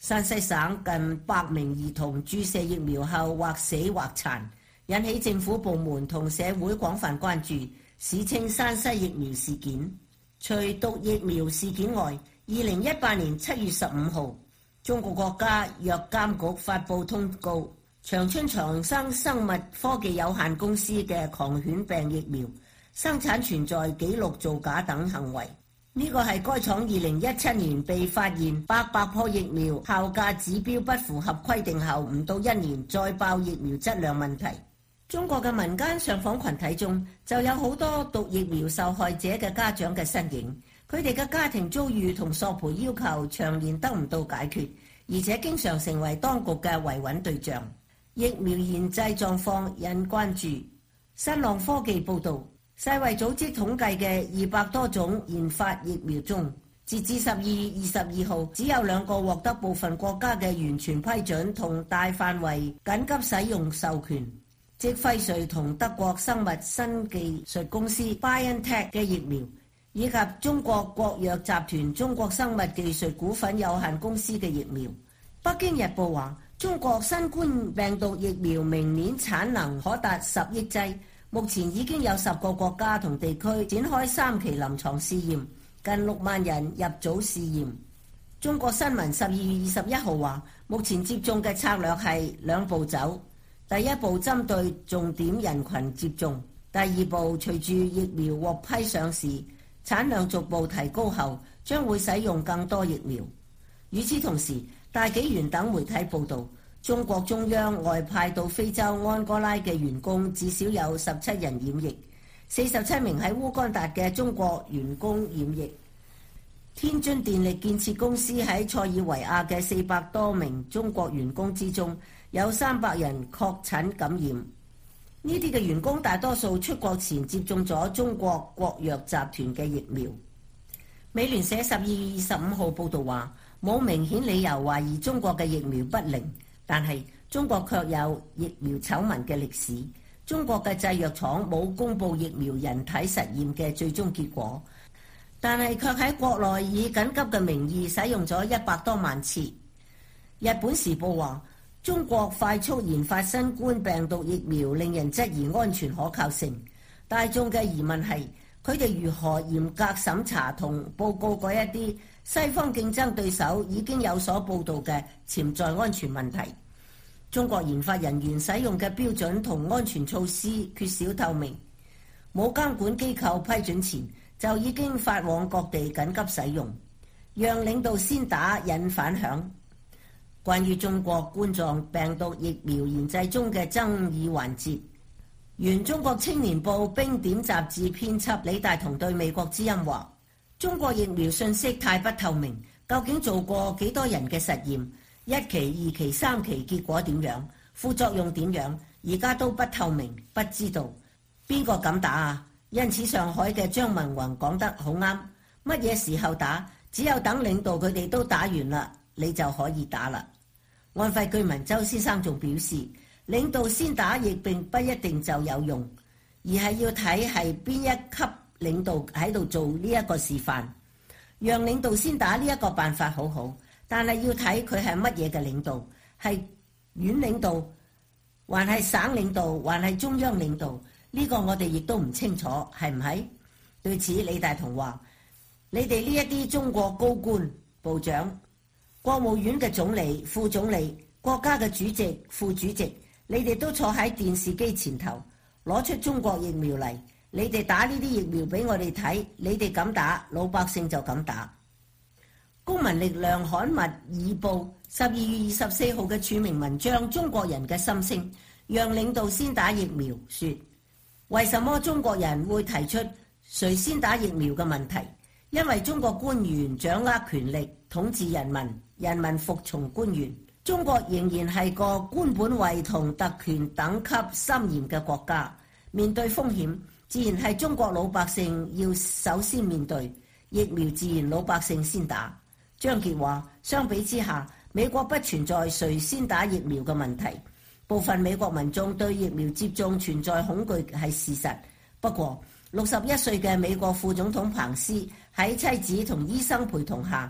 S10: 山西省近100名兒童注射疫苗後或死或殘，引起政府部門同社會廣泛關注，史稱山西疫苗事件。除毒疫苗事件外，2018年7月15號，中國國家藥監局發布通告，長春長生生物科技有限公司嘅狂犬病疫苗生產存在紀錄造假等行為。呢個係該廠2017年被發現白破疫苗效價指標不符合規定後，唔到1年再爆疫苗質量問題。中國嘅民間上訪群體中就有好多毒疫苗受害者嘅家長嘅身影，佢哋嘅家庭遭遇同索賠要求長年得唔到解決，而且經常成為當局嘅維穩對象。疫苗研製狀況引關注。新浪科技報導，世衛組織統計嘅200多種研發疫苗中，截至12月22號，只有2個獲得部分國家嘅完全批准同大範圍緊急使用授權，即輝瑞同德國生物新技術公司 BioNTech 嘅疫苗，以及中國國藥集團中國生物技術股份有限公司嘅疫苗。北京日報話，中國新冠病毒疫苗明年產能可達10億劑，目前已經有10個國家同地區展開3期臨床試驗，近6萬人入組試驗。中國新聞12月21號話，目前接種嘅策略係2步走。第一步針對重點人群接種，第二步隨住疫苗獲批上市，產量逐步提高後，將會使用更多疫苗。與此同時，大紀元等媒體報導，中國中央外派到非洲安哥拉嘅員工至少有17人染疫，47名喺烏干達嘅中國員工染疫。天津電力建設公司喺塞爾維亞嘅400多名中國員工之中，有300人確診感染。呢啲嘅員工大多數出國前接種咗中國國藥集團嘅疫苗。美聯社12月25號報導話，冇明顯理由懷疑中國嘅疫苗不靈，但係中國卻有疫苗醜聞嘅歷史。中國嘅製藥廠冇公布疫苗人體實驗嘅最終結果，但係卻喺國內以緊急嘅名義使用咗100多萬次。日本時報話，中國快速研發新冠病毒疫苗令人質疑安全可靠性。大眾嘅疑問係，佢哋如何嚴格審查同報告嗰一啲西方競爭對手已經有所報導嘅潛在安全問題？中國研發人員使用嘅標準同安全措施缺少透明，冇監管機構批准前就已經發往各地緊急使用，讓領導先打引反響。關於中國冠狀病毒疫苗研製中嘅爭議環節，原中國青年報冰點雜誌編輯李大同對美國之音話，中國疫苗信息太不透明，究竟做過幾多人嘅實驗，1期、2期、3期結果點樣，副作用點樣，而家都不透明，不知道邊個敢打啊？因此上海嘅張文宏講得好啱，乜嘢時候打，只有等領導佢哋都打完啦，你就可以打啦。安徽居民周先生仲表示，領導先打亦並不一定就有用，而係要睇係邊一級領導喺度做呢一個示範。讓領導先打呢一個辦法好好，但係要睇佢係乜嘢嘅領導，係縣領導，還係省領導，還係中央領導，呢個我哋亦都唔清楚，係唔係？對此李大同話，你哋呢一啲中國高官、部長、國務院嘅總理、副總理、國家嘅主席、副主席，你哋都坐喺電視機前頭，攞出中國疫苗嚟，你哋打呢啲疫苗俾我哋睇，你哋敢打，老百姓就敢打。公民力量刊物《議報》12月24號嘅署名文章《中國人嘅心聲》，讓領導先打疫苗，說為什麼中國人會提出誰先打疫苗嘅問題？因為中國官員掌握權力，統治人民，人民服從官員。中國仍然係個官本位同特權等級森嚴嘅國家，面對風險，自然係中國老百姓要首先面對，疫苗自然老百姓先打。張傑話，相比之下，美國不存在誰先打疫苗嘅問題，部分美國民眾對疫苗接種存在恐懼係事實。不過61歲嘅美國副總統彭斯喺妻子同醫生陪同下，而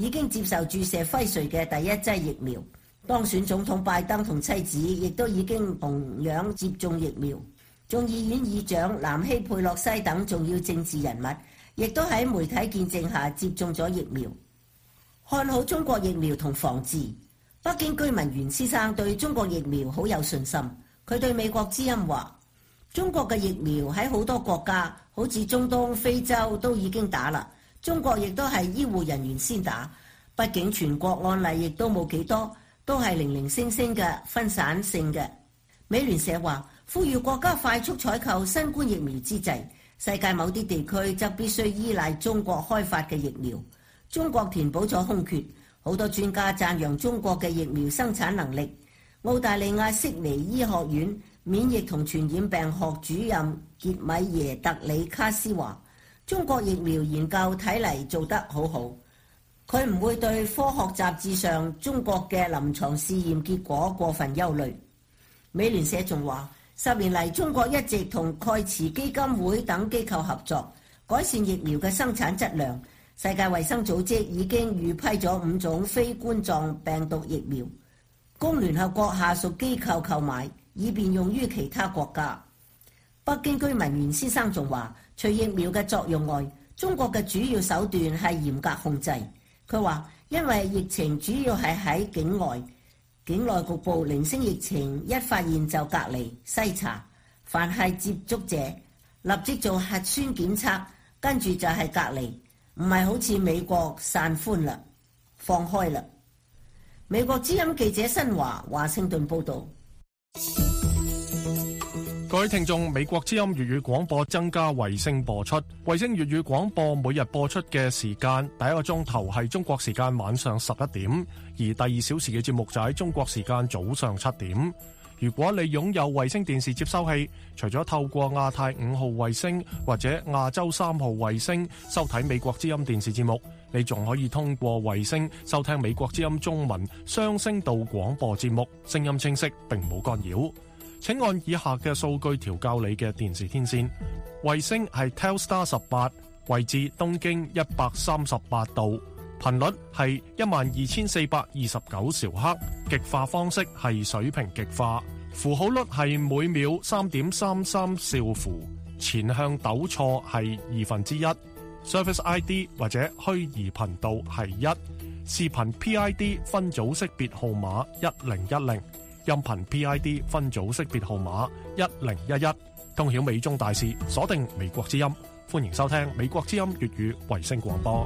S10: 已經接受注射輝瑞嘅第一劑疫苗。當選總統拜登同妻子亦都已經同樣接種疫苗。眾議院議長南希佩洛西等重要政治人物亦都喺媒體見證下接種咗疫苗。看好中國疫苗同防治。北京居民袁先生對中國疫苗好有信心。佢對美國之音話：中國嘅疫苗喺好多國家，好似中東、非洲都已經打啦。中國亦都係醫護人員先打，畢竟全國案例亦都冇幾多，都係零零星星嘅分散性嘅。美聯社話，呼籲國家快速採購新冠疫苗之際，世界某啲地區則必須依賴中國開發嘅疫苗。中國填補咗空缺，好多專家讚揚中國嘅疫苗生產能力。澳大利亞悉尼醫學院免疫同傳染病學主任傑米耶特里卡斯話：中國疫苗研究睇嚟做得好好，佢唔會對科學雜誌上中國嘅臨床試驗結果過分憂慮。美聯社仲話，10年嚟中國一直同蓋茨基金會等機構合作，改善疫苗嘅生產質量。世界衛生組織已經預批咗5種非冠狀病毒疫苗，供聯合國下屬機構購買，以便用於其他國家。北京居民袁先生仲話，除疫苗嘅作用外，中國嘅主要手段係嚴格控制。佢話，因為疫情主要係喺境外，境內局部零星疫情一發現就隔離篩查，凡係接觸者立即做核酸檢測，跟住就係隔離，唔係好似美國散寬啦，放開啦。美國之音記者新華華盛頓報導。
S2: 各位聽眾，美國之音粵語廣播增加衛星播出。衛星粵語廣播每日播出嘅時間，第一個鐘頭係中國時間晚上11點，而第2小時嘅節目就喺中國時間早上7點。如果你擁有衛星電視接收器，除咗透過亞太5號衛星或者亞洲3號衛星收睇美國之音電視節目，你仲可以通過衛星收聽美國之音中文雙聲道廣播節目，聲音清晰並冇干擾。請按以下嘅數據調校你嘅電視天線。衛星係 Telstar 18，位置東經138度，頻率係12429兆赫，極化方式係水平極化，符號率係每秒 3.33 兆符，前向抖錯係1/2。Service ID 或者虛擬頻道係1，視頻 PID 分組識別號碼1010，音頻 PID 分組識別號碼1011。通曉美中大事，鎖定美國之音，歡迎收聽美國之音粵語衛星廣播。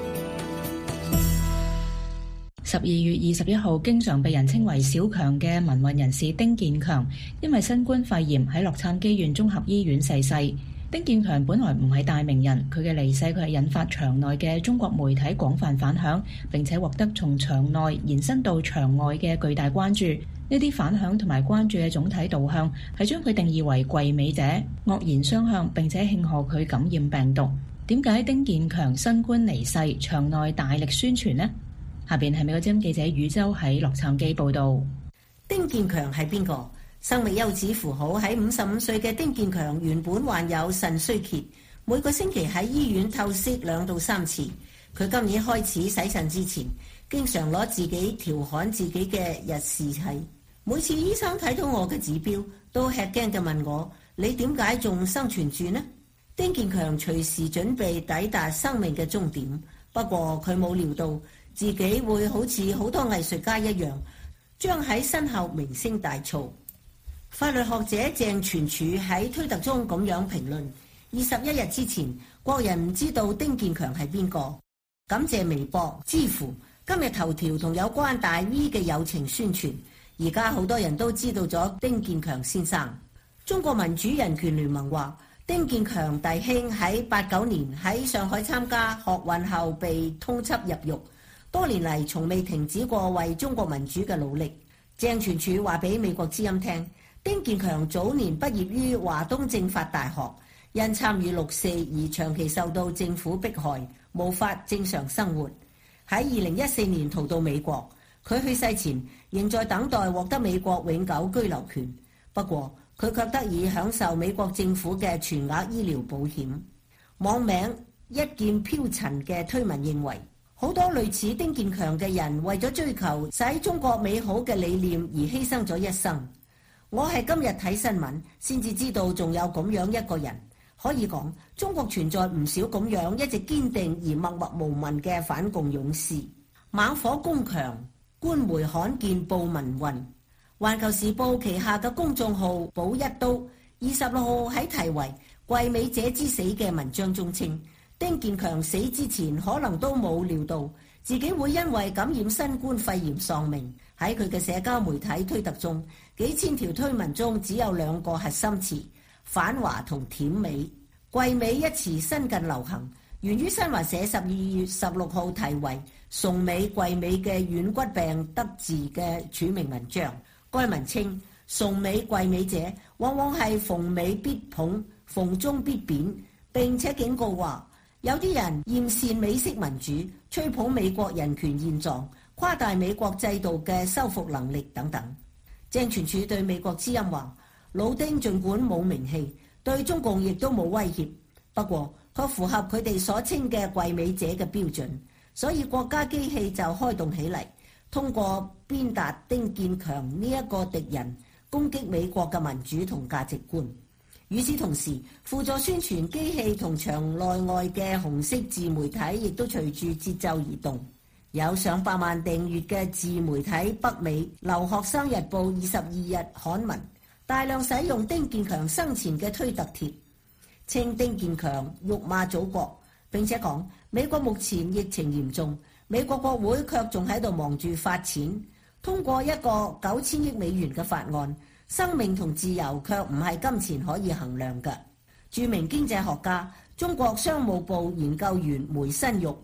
S4: 12月21號，經常被人稱為小強嘅民運人士丁健強，因為新冠肺炎喺洛杉磯縣綜合醫院逝世。丁健強本來唔係大名人，佢嘅離世佢係引發場內嘅中國媒體廣泛反響，並且獲得從場內延伸到場外嘅巨大關注。呢啲反響同埋關注嘅總體導向係將佢定義為跪美者、惡言相向，並且慶賀佢感染病毒。點解丁健強新冠離世，場內大力宣傳呢？下邊係美國之音記者宇洲喺洛杉磯報道。
S10: 丁健強係邊個？生命休止符號喺55歲嘅丁健強原本患有腎衰竭，每個星期喺醫院透析2到3次。佢今年開始洗腎之前，經常攞自己調侃自己嘅日事係，每次醫生睇到我嘅指標，都吃驚嘅問我：你點解仲生存住呢？丁健強隨時準備抵達生命嘅終點，不過佢冇料到自己會好似好多藝術家一樣，將喺身後名聲大噪。法律學者鄭全柱喺推特中咁樣評論：21日之前，國人唔知道丁健強係邊個。感謝微博、知乎、今日頭條同有關大 V 嘅友情宣傳，而家好多人都知道咗丁健強先生。中國民主人權聯盟話，丁健強弟兄喺89年喺上海參加學運後被通緝入獄，多年嚟從未停止過為中國民主嘅努力。鄭全柱話俾美國之音聽，丁健強早年畢業於華東政法大學，因參與6四而長期受到政府迫害，無法正常生活。喺2014年逃到美國，佢去世前仍在等待獲得美國永久居留權，不過佢卻得以享受美國政府嘅全額醫療保險。網名一劍飄塵嘅推文認為， 好多類似丁健強嘅人為咗追求使中國美好嘅理念而犧牲咗一生。我係今日睇新聞先至知道仲有咁樣一個人。可以講，中國存在唔少咁樣一直堅定而默默無聞嘅反共勇士。猛火攻強，官媒罕見報民運。環球時報旗下嘅公眾號寶一刀26號喺題為季美者之死嘅文章中稱，丁健強死之前可能都冇料到自己會因為感染新冠肺炎喪命。喺佢嘅社交媒體推特中，幾千條推文中只有2個核心詞：反華同舔美。季美一詞新近流行，源於新華社12月16號題為崇美季美嘅軟骨病得治嘅署名文章。該文稱崇美季美者往往係逢美必捧，逢中必貶，並且警告話有啲人艷羨美式民主，吹捧美國人權現狀，誇大美國制度嘅修復能力等等。鄭傳柱對美國之音話：老丁儘管冇名氣，對中共亦都冇威脅，不過佢符合佢哋所稱嘅季美者嘅標準，所以國家機器就開動起嚟，通過鞭打丁健強呢一個敵人，攻擊美國嘅民主同價值觀。與此同時，輔助宣傳機器同場內外嘅紅色自媒體亦都隨住節奏而動。有上百萬訂閱嘅自媒體北美留學生日報22日刊文，大量使用丁健強生前嘅推特帖，稱丁健強辱罵祖國，並且講美國目前疫情嚴重，美國國會卻仲喺度忙住發錢，通過一個9000億美元嘅法案。生命同自由卻唔係金錢可以衡量嘅。著名經濟學家、中國商務部研究員梅新育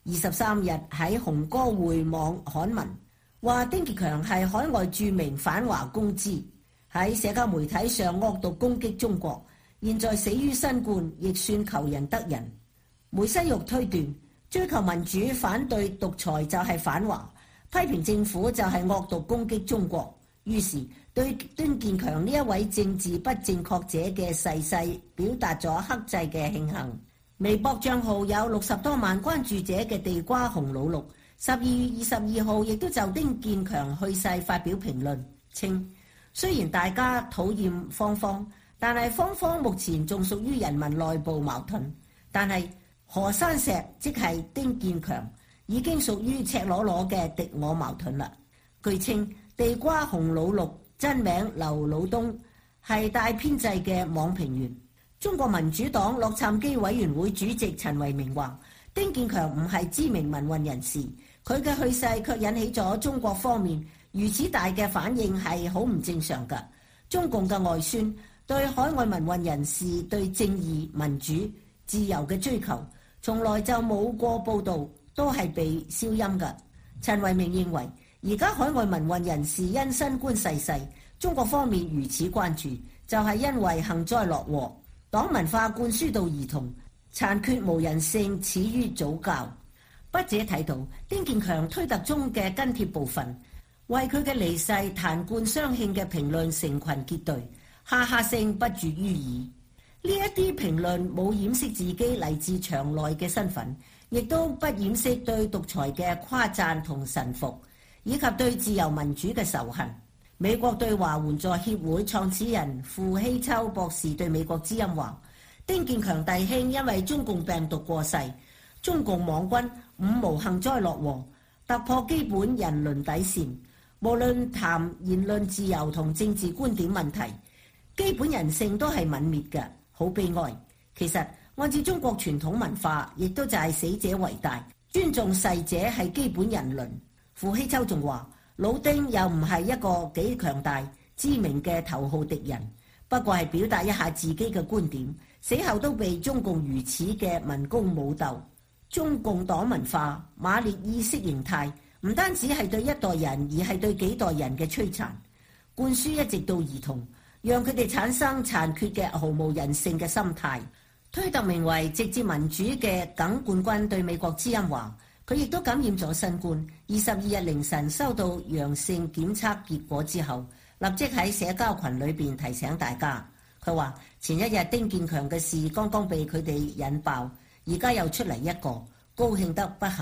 S10: 23日喺紅歌會網刊文，話丁健強係海外著名反華公知，喺社交媒體上惡毒攻擊中國，現在死於新冠，亦算求仁得仁。梅新育推斷，追求民主、反對獨裁就係反華，批評政府就係惡毒攻擊中國。於是對丁健強呢一位政治不正確者嘅逝世表達咗克制嘅慶幸。微博帳號有60多萬關注者嘅地瓜紅老六12月22號亦都就丁健強去世發表評論，稱雖然大家討厭芳芳，但係芳芳目前仲屬於人民內部矛盾，但係何山石即係丁健強已經屬於赤裸裸嘅敵我矛盾啦。據稱地瓜紅老六真名劉老東，係大編製嘅網評員。中國民主黨洛杉磯委員會主席陳為民話：丁健強唔係知名民運人士，佢嘅去世卻引起咗中國方面如此大嘅反應，係好唔正常㗎。中共嘅外宣對海外民運人士對正義、民主、自由嘅追求，從來就冇過報導，都係被消音㗎。陳為民認為，而家海外民運人士因新冠逝世，中國方面如此關注，就係因為幸災樂禍，黨文化灌輸到兒童，殘缺無人性始於早教。筆者睇到丁健強推特中嘅跟帖部分，為佢嘅離世彈冠相慶嘅評論成群結隊，哈哈聲不絕於耳。呢一啲評論冇掩飾自己嚟自場內嘅身份，亦都不掩飾對獨裁嘅誇讚同臣服，以及對自由民主嘅仇恨。美國對華援助協會創始人傅希秋博士對美國之音話：丁健強弟兄因為中共病毒過世，中共網軍五無幸災樂禍，突破基本人倫底線。無論談言論自由同政治觀點問題，基本人性都係泯滅嘅，好悲哀。其實按照中國傳統文化，亦都就係死者為大，尊重逝者係基本人倫。傅希秋仲話：老丁又唔係一個幾強大知名嘅頭號敵人，不過係表達一下自己嘅觀點，死後都被中共如此嘅文攻武鬥。中共黨文化、馬列意識形態唔單止係對一代人，而係對幾代人嘅摧殘，灌輸一直到兒童，讓佢哋產生殘缺嘅毫無人性嘅心態。推特名為直接民主嘅耿冠軍對美國之音話：佢亦都感染咗新冠，22日凌晨收到陽性檢測結果之後，立即喺社交群裏邊提醒大家。佢話前一日丁健強嘅事剛剛被佢哋引爆，而家又出嚟一個，高興得不行。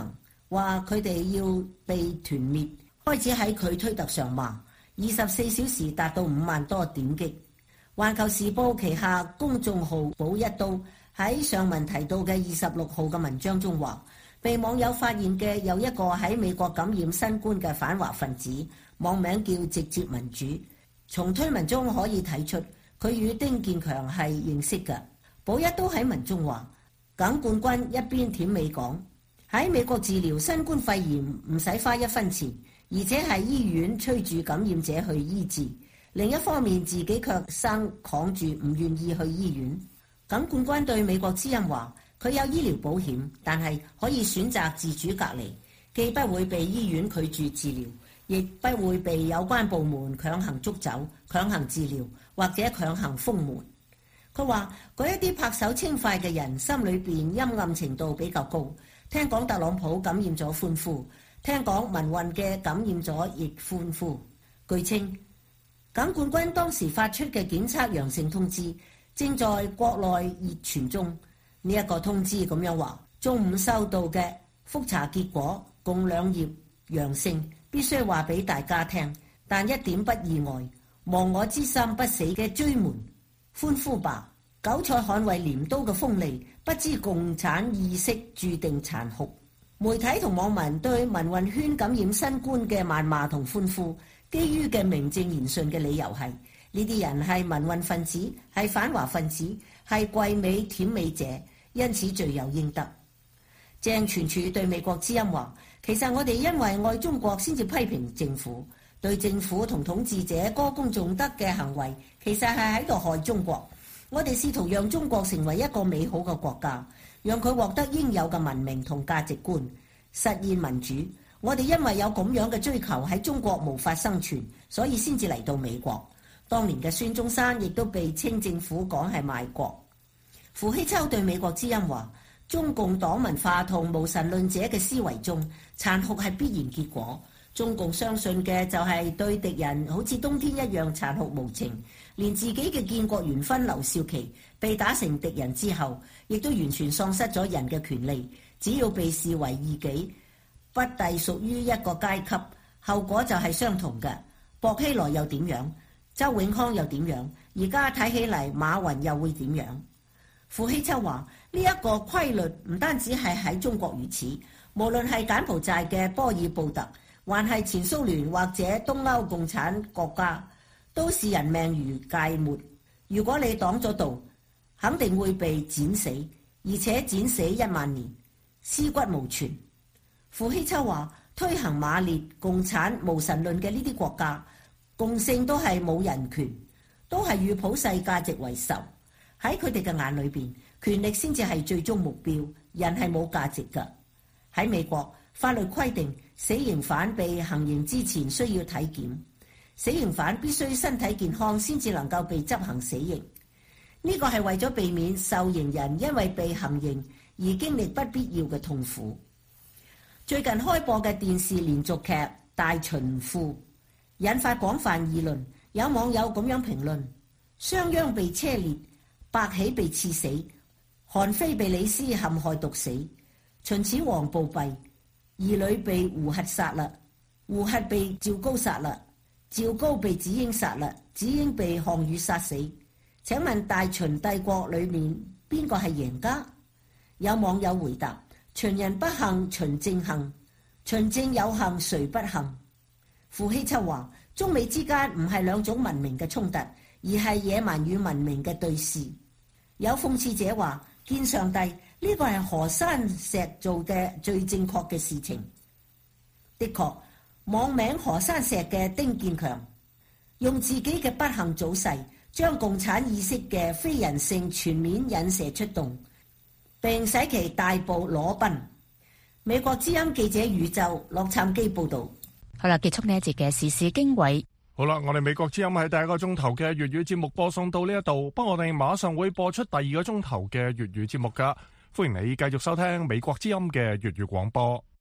S10: 話佢哋要被團滅，開始喺佢推特上罵，24小時達到5萬多點擊。環球時報旗下公眾號寶一刀喺上文提到嘅26號嘅文章中話，被網友發現嘅有一個喺美國感染新冠嘅反華分子，網名叫直接民主。從推文中可以睇出佢與丁建強係認識嘅。寶一刀喺文中話，耿冠軍一邊舔美講，喺美國治療新冠肺炎唔使花1分錢，而且係醫院催住感染者去醫治。另一方面，自己卻生扛住唔願意去醫院。耿冠軍對美國之音話，佢有醫療保險，但係可以選擇自主隔離，既不會被醫院拒絕治療，亦不會被有關部門強行捉走、強行治療或者強行封門。佢話嗰一啲拍手稱快嘅人心裏邊陰暗程度比較高，聽講特朗普感染咗歡呼，聽講民運嘅感染咗亦歡呼。據稱，耿冠軍當時發出嘅檢測陽性通知正在國內熱傳中。呢一個通知咁樣話，中午收到嘅複查結果共2頁陽性，必須話俾大家聽，但一點不意外。亡我之心不死嘅追門，歡呼吧！韭菜捍衛鐮刀嘅鋒利，不知共產意識注定殘酷。媒體同網民對民運圈感染新冠嘅謾罵同歡呼，基於嘅名正言順嘅理由係，呢啲人係民運分子，係反華分子，係跪美舔美者，因此罪有應得。鄭全柱對美國之音話，其實我哋因為愛中國先至批評政府，對政府同統治者歌功頌德嘅行為，其實係喺度害中國。我哋試圖讓中國成為一個美好嘅國家，讓佢獲得應有嘅文明同價值觀，實現民主。我哋因為有咁樣嘅追求，喺中國無法生存，所以先至嚟到美國。當年嘅孫中山亦都被清政府講係賣國。傅希秋對美國之音話，中共黨文化同無神論者嘅思維中，殘酷係必然結果。中共相信嘅就係對敵人好似冬天一樣殘酷無情，連自己嘅建國元勳劉少奇被打成敵人之後，亦都完全喪失咗人嘅權利，只要被視為異己，不隸屬於一個階級，後果就係相同嘅。薄熙來又點樣？周永康又點樣？而家睇起嚟，馬雲又會點樣？傅希秋話：呢一個規律唔單止係喺中國如此，無論係柬埔寨嘅波爾布特，還係前蘇聯或者東歐共產國家，都視人命如芥末。如果你擋咗道，肯定會被剪死，而且剪死1萬年，屍骨無存。傅希秋話：推行馬列、共產、無神論嘅呢啲國家，共性都係冇人權，都係與普世價值為仇。喺佢哋嘅眼裏邊，權力先至係最終目標，人係冇價值㗎。喺美國，法律規定死刑犯被行刑之前需要體檢，死刑犯必須身體健康先至能夠被執行死刑。呢個係為咗避免受刑人因為被行刑而經歷不必要嘅痛苦。最近開播嘅電視連續劇《大秦賦》引發廣泛議論，有網友咁樣評論：商鞅被車裂，白起被刺死，韓非被李斯陷害毒死，秦始皇暴斃，兒女被胡亥殺啦，胡亥被趙高殺啦，趙高被子嬰殺啦，子嬰被項羽殺死。請問大秦帝國裏面邊個係贏家？有網友回答：秦人不幸，秦政幸；秦政有幸，誰不幸？傅希秋話：中美之間唔係兩種文明嘅衝突，而係野蠻與文明嘅對視。有諷刺者話：見上帝，呢個係河山石做嘅最正確嘅事情。的確，網名河山石嘅丁建強用自己嘅不幸早逝，將共產意識嘅非人性全面引射出動，並使其大步裸奔。美國之音記者宇宙洛杉磯報道。
S9: 好啦，結束呢一節嘅時事經緯。
S2: 好啦，我哋美國之音喺第一個鐘頭嘅粵語節目播送到呢一度，不過我哋馬上會播出第二個鐘頭嘅粵語節目噶，歡迎你繼續收聽美國之音嘅粵語廣播。